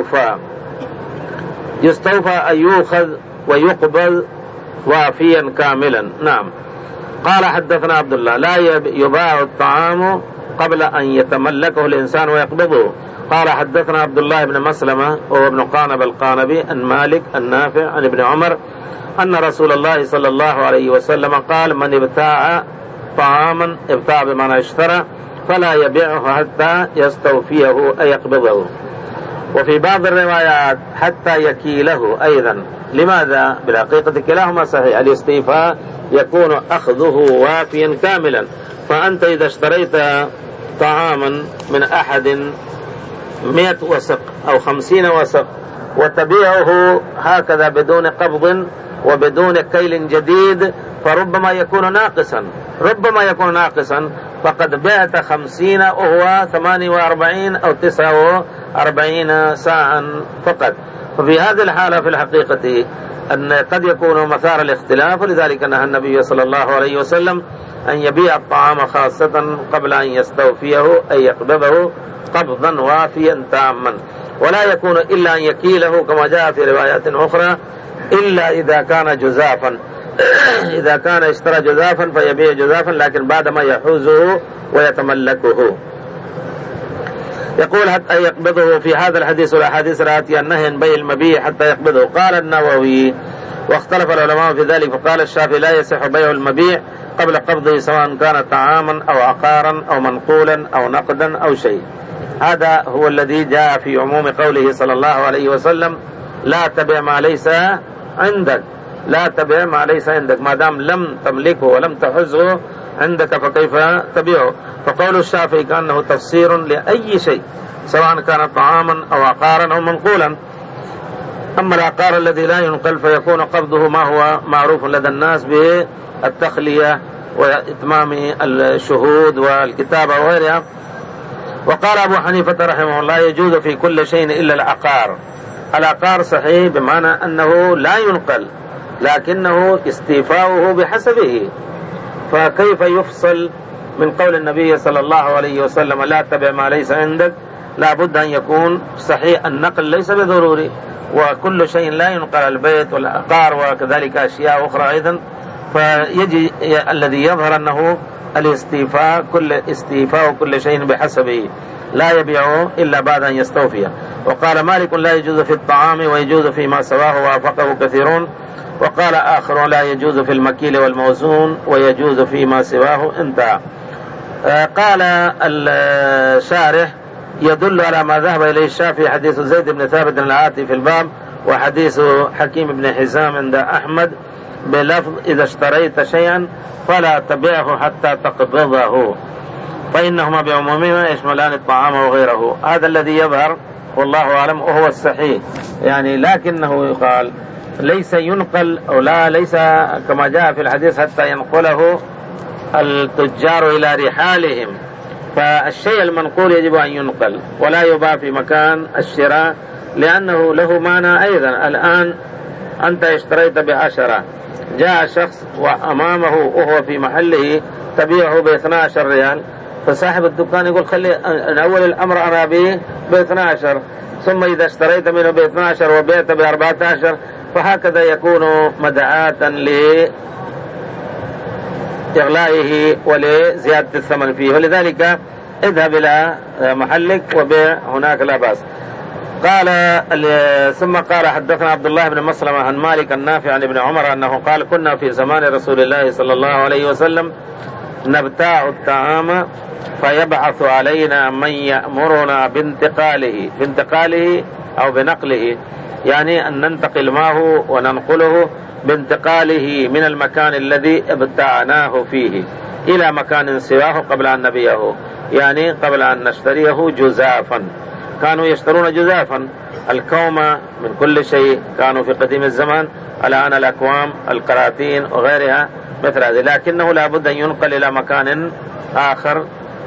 يستوفى أن يؤخذ ويقبض وافيا كاملا. نعم. قال حدثنا عبد الله لا يباع الطعام قبل أن يتملكه الإنسان ويقبضه. قال حدثنا عبد الله بن مسلمة وهو ابن قانب القانبي عن مالك النافع عن ابن عمر أن رسول الله صلى الله عليه وسلم قال من ابتاع طعاما، ابتاع بمعنى اشترى، فلا يبيعه حتى يستوفيه أي يقبضه. وفي بعض الروايات حتى يكيله أيضا. لماذا؟ بالحقيقة كلاهما صحيح. الاستيفاء يكون أخذه وافيا كاملا. فأنت إذا اشتريت طعاما من أحد 100 وسق أو 50 وسق وتبيعه هكذا بدون قبض وبدون كيل جديد، فربما يكون ناقصا فقد بعت 50 وهو 48 أو 49 ساعة فقط. ففي هذه الحالة في الحقيقة أن قد يكون مثار الاختلاف، ولذلك نهى النبي صلى الله عليه وسلم أن يبيع الطعام خاصة قبل أن يستوفيه أي يقبضه قبضا وافيا تاما، ولا يكون إلا أن يكيله كما جاء في روايات أخرى إلا إذا كان جزافا. إذا كان اشترى جزافا فيبيع جزافا لكن بعدما يحوزه ويتملكه. يقول حتى يقبضه في هذا الحديث والأحاديث الآتية النهي عن بيع المبيع حتى يقبضه. قال النووي واختلف العلماء في ذلك، فقال الشافعي لا يصح بيع المبيع قبل قبضه سواء كان طعاما أو عقارا أو منقولا أو نقدا أو شيء. هذا هو الذي جاء في عموم قوله صلى الله عليه وسلم لا تبع ما ليس عندك، لا تبع ما ليس عندك، ما دام لم تملكه ولم تحزه عندك فكيف تبيعه. فقول الشافعي كأنه تفسير لأي شيء سواء كان طعاما أو عقارا أو منقولا. أما العقار الذي لا ينقل فيكون قبضه ما هو معروف لدى الناس بالتخلية وإتمام الشهود والكتابة وغيرها. وقال أبو حنيفة رحمه الله يجوز في كل شيء إلا العقار. العقار صحيح بمعنى أنه لا ينقل لكنه استيفاؤه بحسبه، فكيف يفصل من قول النبي صلى الله عليه وسلم لا تبع ما ليس عندك؟ لا بد أن يكون صحيح النقل ليس بضروري، وكل شيء لا ينقل البيت والعقار وكذلك أشياء أخرى أيضا. فيجي الذي يظهر أنه الاستيفاء كل شيء بحسبه، لا يبيعه إلا بعد أن يستوفيه. وقال مالك لا يجوز في الطعام ويجوز فيما سواه وافقه كثيرون. وقال آخر لا يجوز في المكيل والموزون ويجوز فيما سواه. انتهى. قال الشارح يدل على ما ذهب إليه الشافعي حديث زيد بن ثابت العاتي في الباب وحديث حكيم بن حزام عند أحمد بلفظ إذا اشتريت شيئا فلا تبيعه حتى تقبضه، فإنهما بعمومهما يشملان الطعام وغيره. هذا الذي يظهر والله أعلم وهو الصحيح يعني، لكنه يقال ليس ينقل أو لا، ليس كما جاء في الحديث حتى ينقله التجار إلى رحالهم، فالشيء المنقول يجب أن ينقل ولا يباع في مكان الشراء، لأنه له معنى أيضا. الآن أنت اشتريت ب10، جاء شخص وأمامه وهو في محله تبيعه ب12 ريال، فصاحب الدكان يقول خلي أول الأمر أنا به ب12، ثم إذا اشتريت منه ب12 وبيعت ب14، فهكذا يكون مدعاة لإغلائه ولزيادة الثمن فيه، ولذلك اذهب إلى محلك وبيع هناك لا بأس. قال ثم قال حدثنا عبد الله بن مسلمة عن مالك النافع عن ابن عمر أنه قال كنا في زمان رسول الله صلى الله عليه وسلم نبتاع الطعام فيبعث علينا من يأمرنا بانتقاله أو بنقله، يعني أن ننتقل معه وننقله بانتقاله من المكان الذي ابتعناه فيه إلى مكان سواه قبل أن نبيعه، يعني قبل أن نشتريه جزافا. كانوا يشترون جزافا الكومة من كل شيء، كانوا في قديم الزمان الآن الأكوام القراطين وغيرها مثل هذه، لكنه لا بد أن ينقل إلى مكان آخر.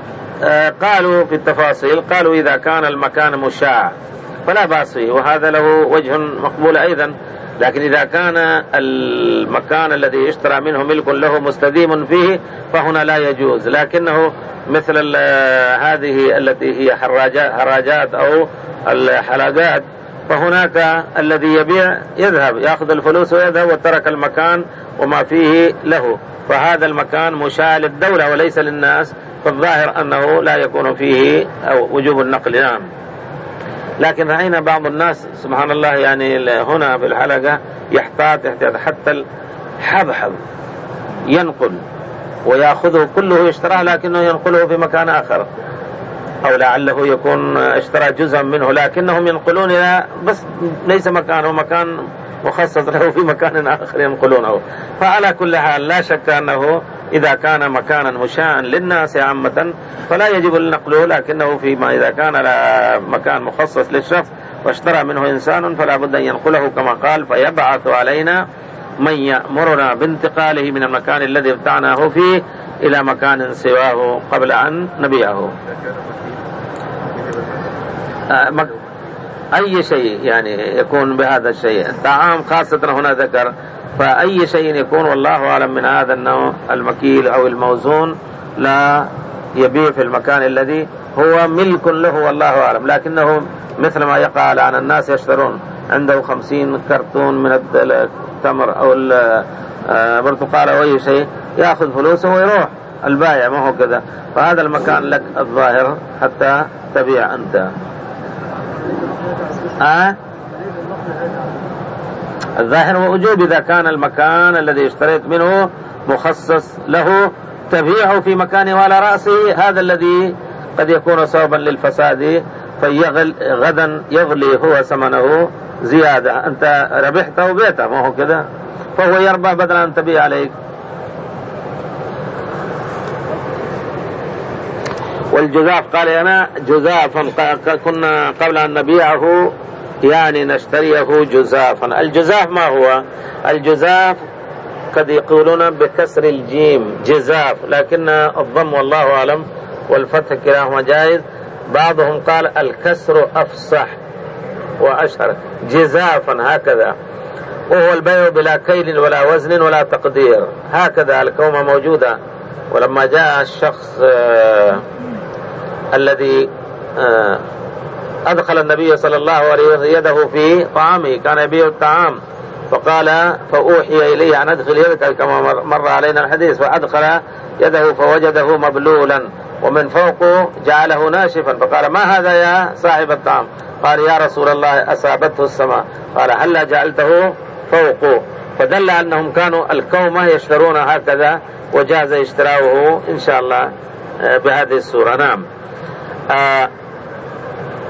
قالوا في التفاصيل، قالوا إذا كان المكان مشاع فلا بأس فيه، وهذا له وجه مقبول أيضا، لكن إذا كان المكان الذي اشترى منه ملك له مستديم فيه فهنا لا يجوز. لكنه مثل هذه التي هي حراجات أو الحلاقات، فهناك الذي يبيع يذهب يأخذ الفلوس ويذهب وترك المكان وما فيه له، فهذا المكان مشاع للدولة وليس للناس، فالظاهر أنه لا يكون فيه أو وجوب النقل. نعم. لكن رأينا بعض الناس سبحان الله يعني هنا في الحلقة يحتاط حتى الحبحب ينقل ويأخذه كله يشتراه، لكنه ينقله في مكان آخر، أو لعله يكون اشترى جزءا منه لكنهم ينقلون إلى بس ليس مكانه، مكان مخصص له في مكان آخر ينقلونه. فعلى كل حال لا شك أنه إذا كان مكانا مشاعا للناس عامة فلا يجب النقل، لكنه فيما إذا كان مكان مخصص للشخص واشترى منه إنسان فلا بد أن ينقله كما قال فيبعث علينا من يأمرنا بانتقاله من المكان الذي ابتعناه فيه إلى مكان سواه قبل أن نبيعه. أي شيء يعني يكون بهذا الشيء، الطعام خاصة هنا ذكر، فأي شيء يكون والله أعلم من هذا النوع المكيل أو الموزون لا يبيع في المكان الذي هو ملك له والله أعلم، لكنه مثل ما يقع على الناس يشترون عنده 50 كرتون من التمر أو البرتقال أو أي شيء يأخذ فلوسه ويروح البائع، ما هو كذا، فهذا المكان لك الظاهر حتى تبيع أنت. الظاهر ووجوب إذا كان المكان الذي اشتريت منه مخصص له تبيعه في مكانه وعلى رأسه، هذا الذي قد يكون سببا للفساد، غدا يغلي هو ثمنه زيادة، أنت ربحته وبيعته ما هو كذا، فهو يربح بدل أن تبيع عليك. والجزاف قال أنا جزافا كنا قبل أن نبيعه يعني نشتريه جزافا. الجزاف ما هو؟ الجزاف قد يقولون بكسر الجيم جزاف، لكن الضم والله أعلم والفتح كلاهما جائز. بعضهم قال الكسر أفصح وأشهر، جزافا هكذا، وهو البيع بلا كيل ولا وزن ولا تقدير، هكذا الكومة موجودة. ولما جاء الشخص الذي أدخل النبي صلى الله عليه وسلم يده في طعامه، كان يبيع الطعام، فقال فأوحي إليه أن أدخل يدك كما مر علينا الحديث، فأدخل يده فوجده مبلولا ومن فوقه جعله ناشفا، فقال ما هذا يا صاحب الطعام؟ قال يا رسول الله أصابته السماء، قال هلا جعلته فوقه، فدل أنهم كانوا الكومة يشترون هكذا وجاز اشتراؤه إن شاء الله بهذه الصورة. نعم.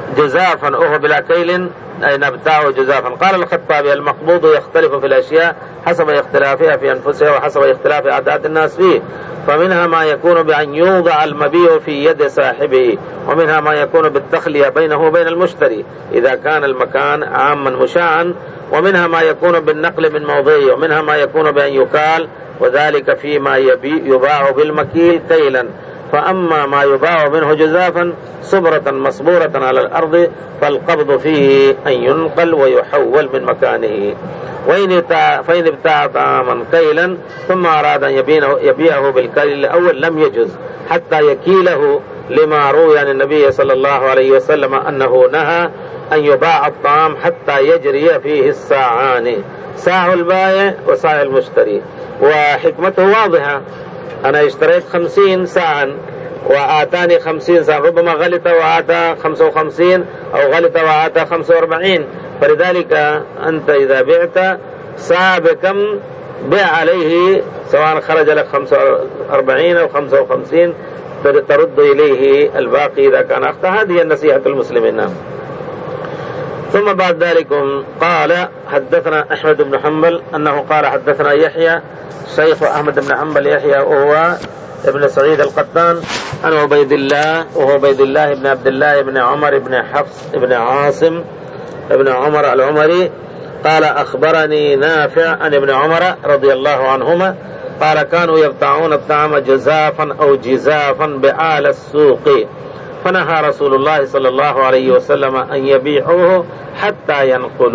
جزافا وهو بلا كيل أي نبتاعه جزافا. قال الخطابي المقبوض يختلف في الأشياء حسب اختلافها في أنفسها وحسب اختلاف أعداد الناس فيه. فمنها ما يكون بأن يوضع المبيع في يد صاحبه، ومنها ما يكون بالتخلية بينه وبين المشتري إذا كان المكان عاما مشاعا، ومنها ما يكون بالنقل من موضعه، ومنها ما يكون بأن يكال، وذلك فيما يباع بالمكيل كيلا. فأما ما يباع منه جزافا صبرة مصبورة على الأرض فالقبض فيه أن ينقل ويحول من مكانه. فإن ابتاع طعاما كيلا ثم أراد أن يبيعه بالكيل الأول لم يجز حتى يكيله، لما روي عن النبي صلى الله عليه وسلم أنه نهى أن يباع الطعام حتى يجري فيه الساعان، ساع البائع وساع المشتري. وحكمته واضحة، أنا اشتريت 50 ساعا وآتاني 50 ساعة، ربما غلط وآتى 55 أو غلط وآتى 45. فلذلك أنت إذا بعت ساعة بكم بيع عليه، سواء خرج لك 45 أو 55 ترد إليه الباقي إذا كان أخطأ. هذه النصيحة المسلمين. نعم. ثم بعد ذلك قال حدثنا أحمد بن حنبل أنه قال حدثنا يحيى شيخ أحمد بن حنبل يحيى وهو ابن سعيد القطان عن عبيد الله وهو عبيد الله بن عبد الله بن عمر بن حفص بن عاصم ابن عمر العمري قال أخبرني نافع عن ابن عمر رضي الله عنهما قال كانوا يبتاعون الطعام جزافا أو جزافا بآل السوق، فنهى رسول الله صلى الله عليه وسلم أن يبيعوه حتى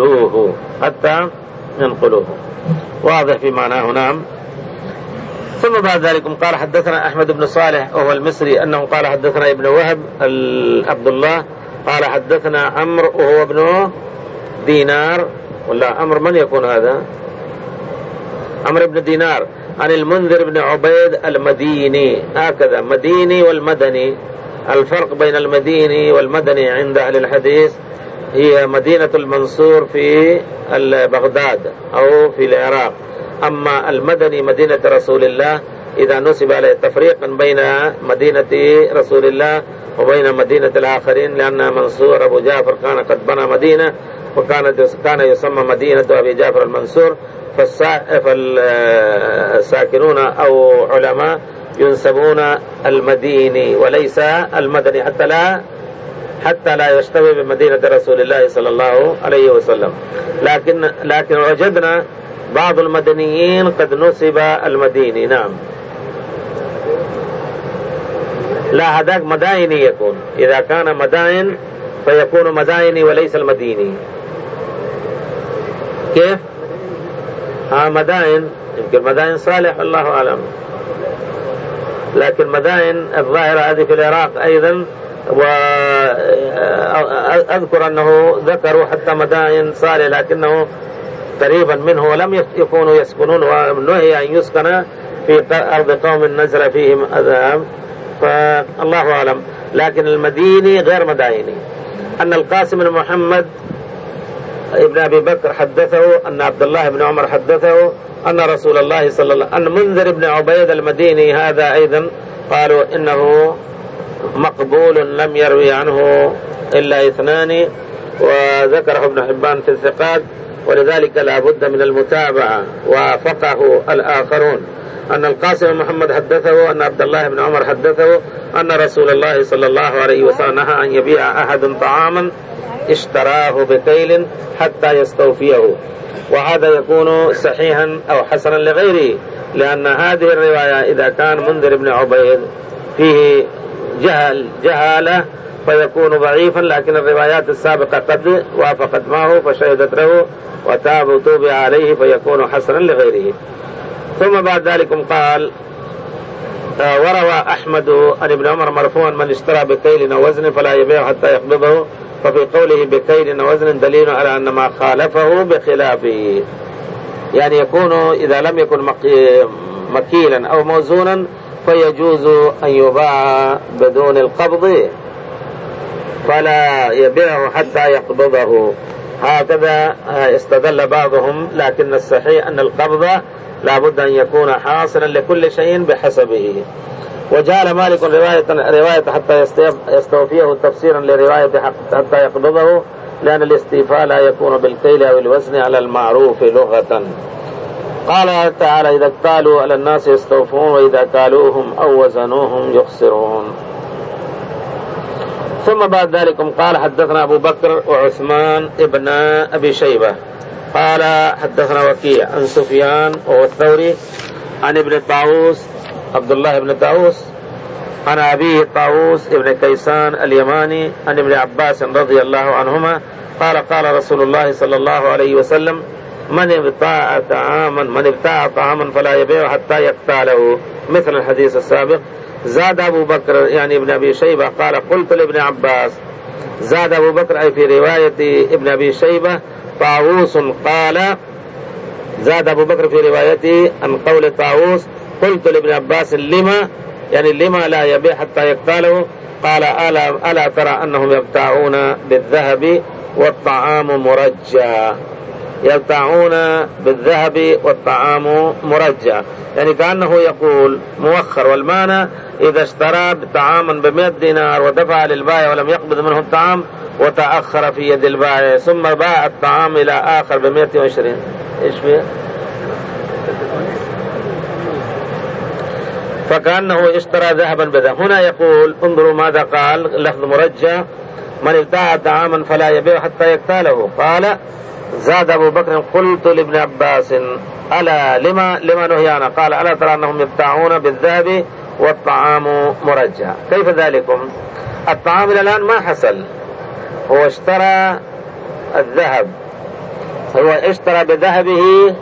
ينقلوه. واضح في معناه. نعم. ثم بعد ذلك قال حدثنا أحمد بن صالح وهو المصري أنه قال حدثنا ابن وهب عبد الله قال حدثنا عمرو وهو ابن دينار، ولا عمرو من يكون هذا؟ عمرو بن دينار عن المنذر بن عبيد المديني. هكذا مديني والمدني، الفرق بين المديني والمدني عند أهل الحديث هي مدينة المنصور في بغداد أو في العراق، أما المدني مدينة رسول الله إذا نسب عليه تفريقا بين مدينة رسول الله وبين مدينة الآخرين، لأن منصور أبو جعفر كان قد بنى مدينة وكان يسمى مدينة أبي جعفر المنصور، فالساكنون أو علماء ينسبون المديني وليس المدني حتى لا يشتبه بمدينة رسول الله صلى الله عليه وسلم. لكن وجدنا بعض المدنيين قد نسب المديني. نعم. لا، هذاك مدائني يكون، إذا كان مدائن فيكون مدائني وليس المديني. كيف؟ مدائن، يمكن مدائن صالح الله أعلم، لكن مدائن الظاهرة هذه في العراق أيضا، وأذكر أنه ذكروا حتى مدائن صالح لكنه قريبا منه ولم يكونوا يسكنون، ونهي أن يسكن في أرض قوم نزل فيهم أذى، فالله أعلم. لكن المديني غير مدائني. أن القاسم بن محمد ابن أبي بكر حدثه أن عبد الله بن عمر حدثه أن رسول الله صلى الله عليه وسلم، أن منذر بن عبيد المديني هذا أيضا قالوا إنه مقبول لم يروي عنه إلا 2، وذكره ابن حبان في الثقات، ولذلك لا بد من المتابعة، وافقه الآخرون. أن القاسم بن محمد حدثه أن عبد الله بن عمر حدثه أن رسول الله صلى الله عليه وسلم نهى أن يبيع أحد طعاما اشتراه بكيل حتى يستوفيه، وهذا يكون صحيحا أو حسنا لغيره، لأن هذه الرواية إذا كان منذر بن عبيد فيه جهالة فيكون ضعيفا، لكن الروايات السابقة قد وافقت معه فشهدت له وتوبع عليه فيكون حسنا لغيره. ثم بعد ذلك قال وروى أحمد عن ابن عمر مرفوعا من اشترى بكيل وزن فلا يبيع حتى يقبضه، ففي قوله بكيل وزن دليل على أن ما خالفه بخلافه، يعني يكون إذا لم يكن مكيلا أو موزونا فيجوز أن يباع بدون القبض فلا يبيعه حتى يقبضه. هكذا استدل بعضهم، لكن الصحيح أن القبض لا بد أن يكون حاصلا لكل شيء بحسبه. وجعل مالك رواية حتى يستوفيه تفسيرا لرواية حتى يقبضه، لأن الاستيفاء لا يكون بالكيل أو الوزن على المعروف لغة. قال تعالى إذا اكتالوا على الناس يستوفون وإذا كالوهم أو وزنوهم يخسرون. ثم بعد ذلك قال حدثنا أبو بكر وعثمان ابن أبي شيبة قال حدثنا وكيع عن سفيان وهو الثوري عن ابن طاووس عبد الله بن طاووس عن أبيه طاووس ابن كيسان اليماني عن ابن عباس رضي الله عنهما قال قال رسول الله صلى الله عليه وسلم من ابتاع طعاما فلا يبيع حتى يقتاله، مثل الحديث السابق. زاد أبو بكر يعني ابن أبي شيبة قال قلت لابن عباس، زاد أبو بكر أي في رواية ابن أبي شيبة طاووس قال، زاد أبو بكر في روايته عن قول طاووس قلت لابن عباس لما يعني لما لا يبيع حتى يقتاله؟ قال ألا ترى أنهم يبتاعون بالذهب والطعام مرجى، يبتاعون بالذهب والطعام مرجى، يعني كأنه يقول مؤخر. والمعنى إذا اشترى طعاما ب100 دينار ودفع للبائع ولم يقبض منه الطعام وتأخر في يد البائع ثم باع الطعام إلى آخر ب120، إيش فيه؟ فكأنه اشترى ذهبا بذهب. هنا يقول انظروا ماذا قال لفظ مرجى، من ابتاع طعاما فلا يبيع حتى يقتاله. قال زاد أبو بكر قلت لابن عباس ألا لما نهيانا؟ قال ألا ترى أنهم يبتاعون بالذهب والطعام مرجى. كيف ذلكم؟ الطعام إلى الآن ما حصل، هو اشترى الذهب، هو اشترى بذهبه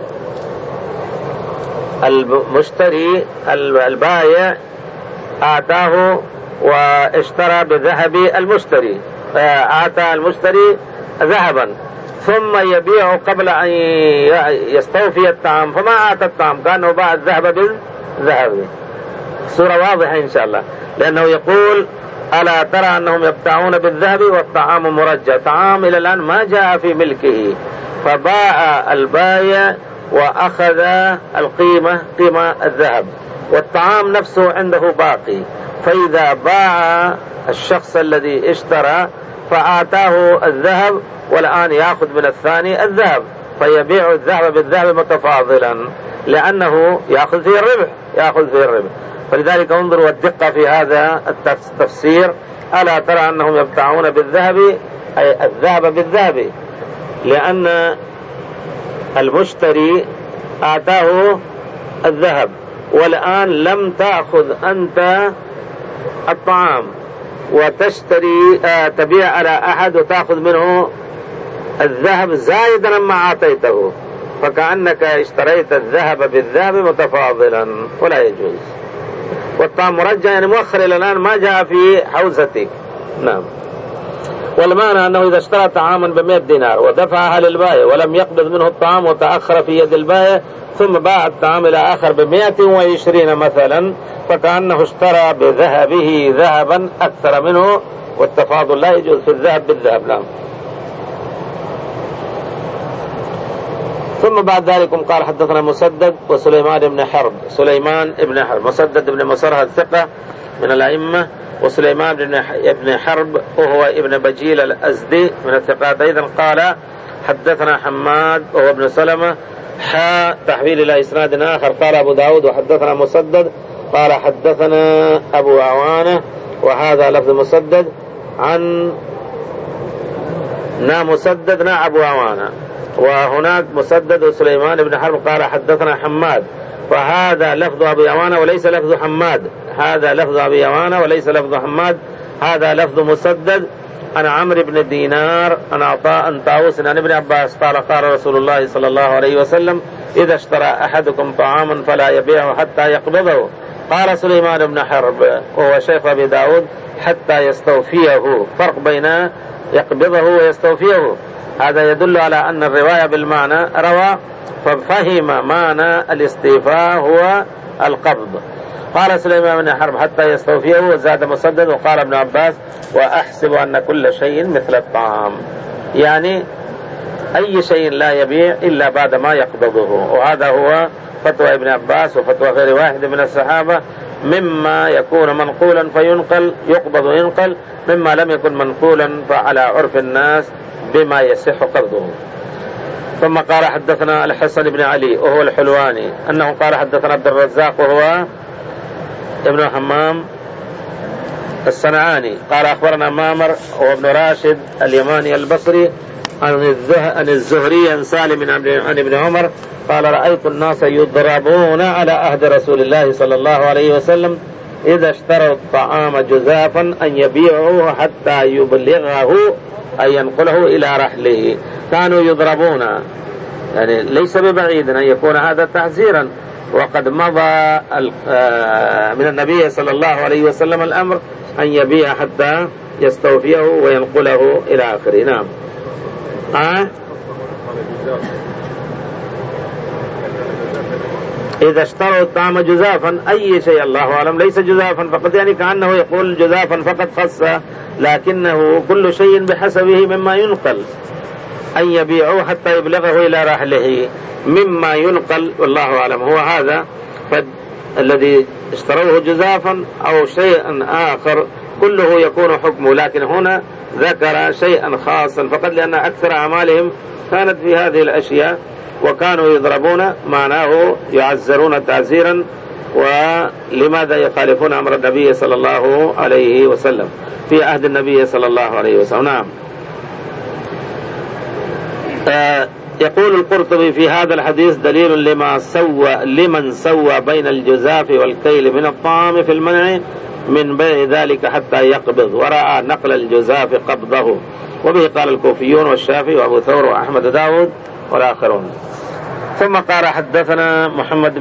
المشتري البائع أعطاه واشترى بذهب المشتري، أعطى المشتري ذهبا ثم يبيع قبل أن يستوفي الطعام، فما أعطى الطعام كأنه باع الذهب بالذهب. صورة واضحة إن شاء الله، لأنه يقول ألا ترى أنهم يبتاعون بالذهب والطعام مرجى، طعام إلى الآن ما جاء في ملكه، فباع البائع وأخذ قيمة الذهب والطعام نفسه عنده باقي. فإذا باع الشخص الذي اشترى فآتاه الذهب والآن يأخذ من الثاني الذهب، فيبيع الذهب بالذهب متفاضلا لأنه يأخذ فيه الربح. فلذلك انظروا الدقة في هذا التفسير، ألا ترى أنهم يبتاعون بالذهب أي الذهب بالذهب، لأن المشتري أعطاه الذهب والآن لم تأخذ أنت الطعام وتشتري تبيع على أحد وتأخذ منه الذهب زائدا ما أعطيته، فكأنك اشتريت الذهب بالذهب متفاضلا ولا يجوز. والطعام مرجع يعني مؤخر إلى الآن ما جاء في حوزتك. نعم. والمعنى أنه إذا اشترى طعاما ب100 دينار ودفعها للبائع ولم يقبض منه الطعام وتأخر في يد البائع ثم باع الطعام إلى آخر ب120 مثلا، فكأنه اشترى بذهبه ذهبا أكثر منه، والتفاضل لا يجوز في الذهب بالذهب. نعم. ثم بعد ذلك قال حدثنا مسدد وسليمان بن حرب. سليمان بن حرب، مسدد بن مسرهد ثقة من الأئمة، وسليمان بن حرب وهو ابن بجيل الأزدي من الثقات أيضا. قال حدثنا حماد وهو ابن سلمة تحويل إلى إسناد آخر. قال أبو داود وحدثنا مسدد قال حدثنا أبو عوانة، وهذا لفظ مسدد عن مسدد أبو عوانة، وهناك مسدد وسليمان بن حرب قال حدثنا حماد، فهذا لفظ أبي عوانة وليس لفظ حماد، هذا لفظ أبي عوانة وليس لفظ حماد، هذا لفظ مسدد عن عمرو بن دينار عن عطاء عن طاووس عن ابن عباس قال قال رسول الله صلى الله عليه وسلم إذا اشترى أحدكم طعاما فلا يبيعه حتى يقبضه. قال سليمان بن حرب وهو شيخ أبي داود حتى يستوفيه، فرق بين يقبضه ويستوفيه. هذا يدل على أن الرواية بالمعنى روى ففهم معنى الاستيفاء هو القبض. قال سليمان بن حرب حتى يستوفيه، وزاد مسدد وقال ابن عباس وأحسب أن كل شيء مثل الطعام، يعني أي شيء لا يبيع إلا بعد ما يقبضه. وهذا هو فتوى ابن عباس وفتوى غير واحد من الصحابة، مما يكون منقولا فينقل يقبض وينقل، مما لم يكن منقولا فعلى عرف الناس بما يصح قبضه. ثم قال حدثنا الحسن بن علي وهو الحلواني أنه قال حدثنا عبد الرزاق وهو ابن حمام الصنعاني قال أخبرنا مامر وابن راشد اليماني البصري عن الزهري عن سالم عن ابن عمر قال رأيت الناس يضربون على عهد رسول الله صلى الله عليه وسلم إذا اشتروا الطعام جزافا أن يبيعوه حتى يبلغه أن ينقله إلى رحله. كانوا يضربون، يعني ليس ببعيد أن يكون هذا تحذيرا، وقد مضى من النبي صلى الله عليه وسلم الأمر أن يبيع حتى يستوفيه وينقله إلى آخره. نعم. إذا اشتروا الطعام جزافا أي شيء الله أعلم، ليس جزافا فقط، يعني كأنه يقول جزافا فقط خص، لكنه كل شيء بحسبه مما ينقل، أن يبيعوه حتى يبلغه إلى رحله مما ينقل والله أعلم هو هذا. فالذي اشتروه جزافا أو شيئا آخر كله يكون حكمه، لكن هنا ذكر شيئا خاصا فقط لأن أكثر أعمالهم كانت في هذه الأشياء، وكانوا يضربون معناه يعزرون تعزيرا. ولماذا يخالفون أمر النبي صلى الله عليه وسلم في عهد النبي صلى الله عليه وسلم؟ نعم. يقول القرطبي في هذا الحديث دليل لمن سوى بين الجزاف والكيل من الطعام في المنع من بيع ذلك حتى يقبض، ورأى نقل الجزاف قبضه، وبه قال الكوفيون والشافعي وأبو ثور وأحمد داود والآخرون. ثم قال حدثنا محمد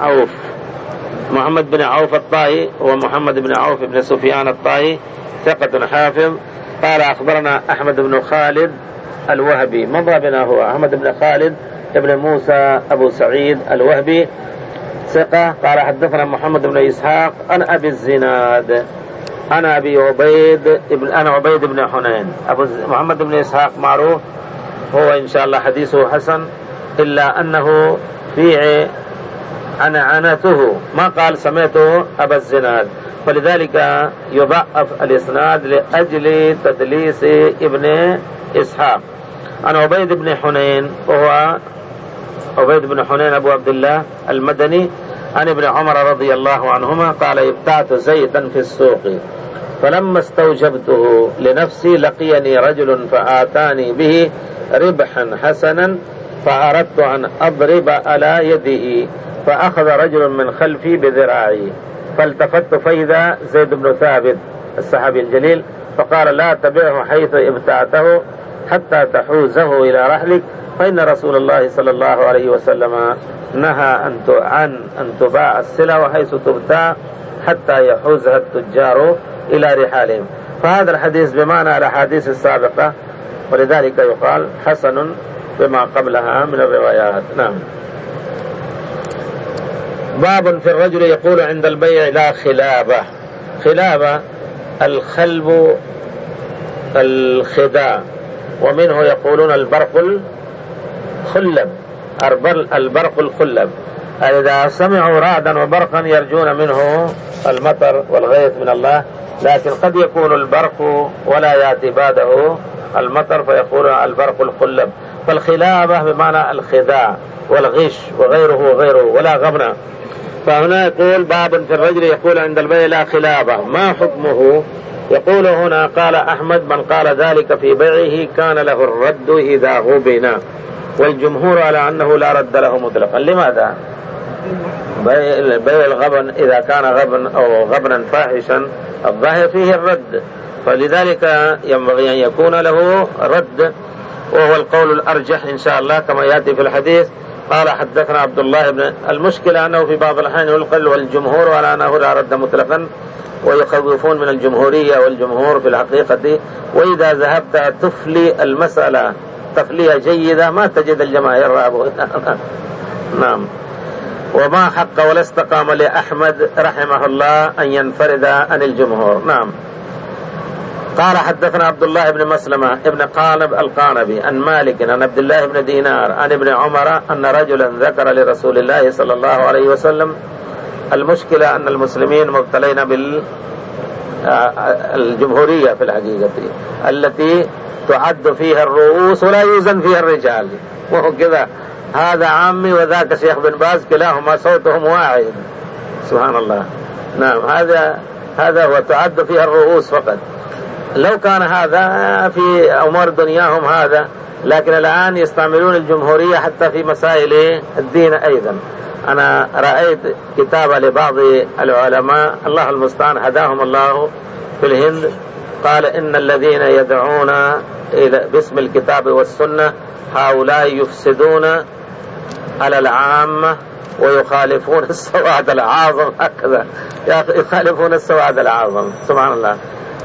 بن عوف الطائي ومحمد بن عوف بن سفيان الطائي ثقة حافظ قال أخبرنا أحمد بن خالد الوهبي، مضى بنا هو أحمد بن خالد ابن موسى أبو سعيد الوهبي ثقة. قال حدثنا محمد بن إسحاق عن أبي الزناد أنا عبيد بن حنين. محمد بن إسحاق معروف، هو إن شاء الله حديثه حسن، إلا أنه في عنعنته ما قال سمعته أبا الزناد، فلذلك يضعف الإسناد لأجل تدليس ابن إسحاق. أنا عبيد بن حنين وهو عبيد بن حنين أبو عبد الله المدني عن ابن عمر رضي الله عنهما قال ابتعت زيتا في السوق فلما استوجبته لنفسي لقيني رجل فآتاني به ربحا حسنا فأردت أن أضرب على يده، فأخذ رجل من خلفي بذراعي فالتفت فإذا زيد بن ثابت الصحابي الجليل فقال لا تبعه حيث ابتعته حتى تحوزه إلى رحلك، فإن رسول الله صلى الله عليه وسلم نهى عن أن تباع السلع وحيث تبتاع حتى يحوزها التجار إلى رحالهم. فهذا الحديث بمعنى الأحاديث السابقة، ولذلك يقال حسن بما قبلها من الروايات. نعم. باب في الرجل يقول عند البيع لا خلابة الخلب الخداع، ومنه يقولون البرق الخلب إذا سمعوا رعدا وبرقا يرجون منه المطر والغيث من الله، لكن قد يكون البرق ولا يأتي بعده المطر فيقول البرق الخلب. فالخلابة بمعنى الخداع والغش وغيره ولا غبن. فهنا يقول باب في الرجل يقول عند البيع لا خلابة، ما حكمه؟ يقول هنا قال أحمد من قال ذلك في بيعه كان له الرد إذا غبن، والجمهور على أنه لا رد له مطلقا. لماذا؟ بيع الغبن إذا كان غبن أو غبنا فاحشا الظاهر فيه الرد، فلذلك ينبغي أن يكون له رد، وهو القول الأرجح إن شاء الله كما يأتي في الحديث. قال حدثنا عبد الله بن المشكلة أنه في بعض الأحيان يلقل والجمهور على أنه لا رد مطلقا، ويخوفون من الجمهورية، والجمهور في الحقيقة وإذا ذهبت تفلي المسألة تفلية جيدة ما تجد الجماهير رابوا. نعم. وما حق ولا استقام لأحمد رحمه الله أن ينفرد عن الجمهور. نعم. قال حدثنا عبد الله بن مسلمة ابن قانب القانبي عن مالك عن عبد الله بن دينار عن ابن عمر أن رجلا ذكر لرسول الله صلى الله عليه وسلم. المشكلة أن المسلمين مبتلين بالجمهورية في الحقيقة التي تعد فيها الرؤوس ولا يوزن فيها الرجال، وهو كذا، هذا عمي وذاك شيخ بن باز كلاهما صوتهم واحد. سبحان الله. نعم، هذا هو تعد فيها الرؤوس فقط. لو كان هذا في أمور دنياهم هذا، لكن الآن يستعملون الجمهورية حتى في مسائل الدين أيضا. أنا رأيت كتابة لبعض العلماء الله المستعان هداهم الله في الهند، قال إن الذين يدعون باسم الكتاب والسنة هؤلاء يفسدون على العامة ويخالفون السواد العظم. هكذا يخالفون السواد العظم. سبحان الله.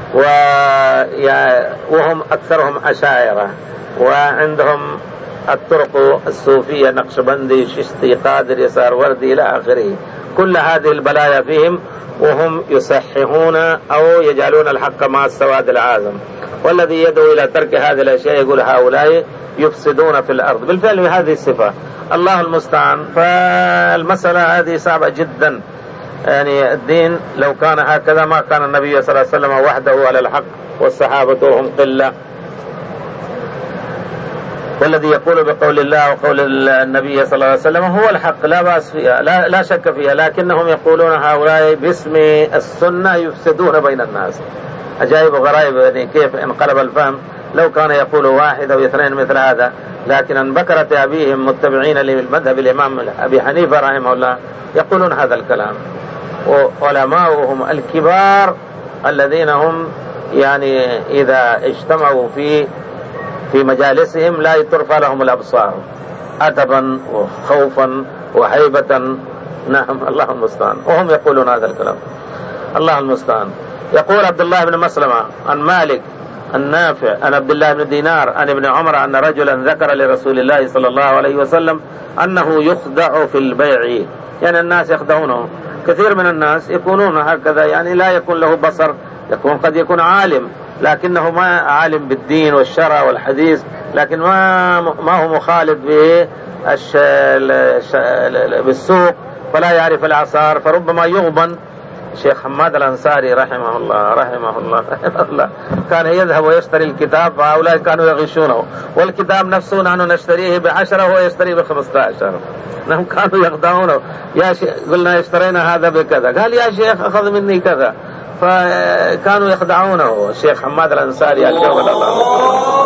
وهم أكثرهم أشاعرة، وعندهم الطرق الصوفية نقشبندي ششتي قادر يسار وردي إلى آخره. كل هذه البلايا فيهم، وهم يصححون أو يجعلون الحق مع السواد العظم. والذي يدعو إلى ترك هذه الأشياء يقول هؤلاء يفسدون في الأرض. بالفعل هذه الصفة، الله المستعان. فالمسألة هذه صعبة جدا. يعني الدين لو كان هكذا ما كان النبي صلى الله عليه وسلم وحده على الحق والصحابة هم قلة. والذي يقول بقول الله وقول النبي صلى الله عليه وسلم هو الحق، لا بأس فيها، لا شك فيها، لكنهم يقولون هؤلاء باسم السنة يفسدون بين الناس. عجائب وغرائب، يعني كيف انقلب الفهم. لو كان يقول واحد أو اثنين مثل هذا، لكن عن بكرة أبيهم متبعين للمذهب الإمام أبي حنيفة رحمه الله يقولون هذا الكلام. وعلماؤهم الكبار الذين هم يعني إذا اجتمعوا في مجالسهم لا ترفع لهم الأبصار أدبا وخوفا وهيبة. نعم، الله المستعان. وهم يقولون هذا الكلام. الله المستعان. يقول عبد الله بن مسلمة عن مالك النافع عن عبد الله بن دينار عن ابن عمر أن رجلا ذكر لرسول الله صلى الله عليه وسلم أنه يخدع في البيع. يعني الناس يخدعونه. كثير من الناس يكونون هكذا، يعني لا يكون له بصر، قد يكون عالم لكنه ما عالم بالدين والشرع والحديث، لكن ما هو مخالط بالسوق فلا يعرف الأسعار، فربما يغبن. شيخ حماد الأنصاري رحمه الله كان يذهب ويشتري الكتاب، فهؤلاء كانوا يغشونه، والكتاب نفسه نحن نشتريه ب10 وهو يشتريه ب15. نحن كانوا يخدعونه. يا شيخ قلنا اشترينا هذا بكذا، قال يا شيخ أخذ مني كذا. فكانوا يخدعونه. الشيخ حماد الأنصاري الجو الله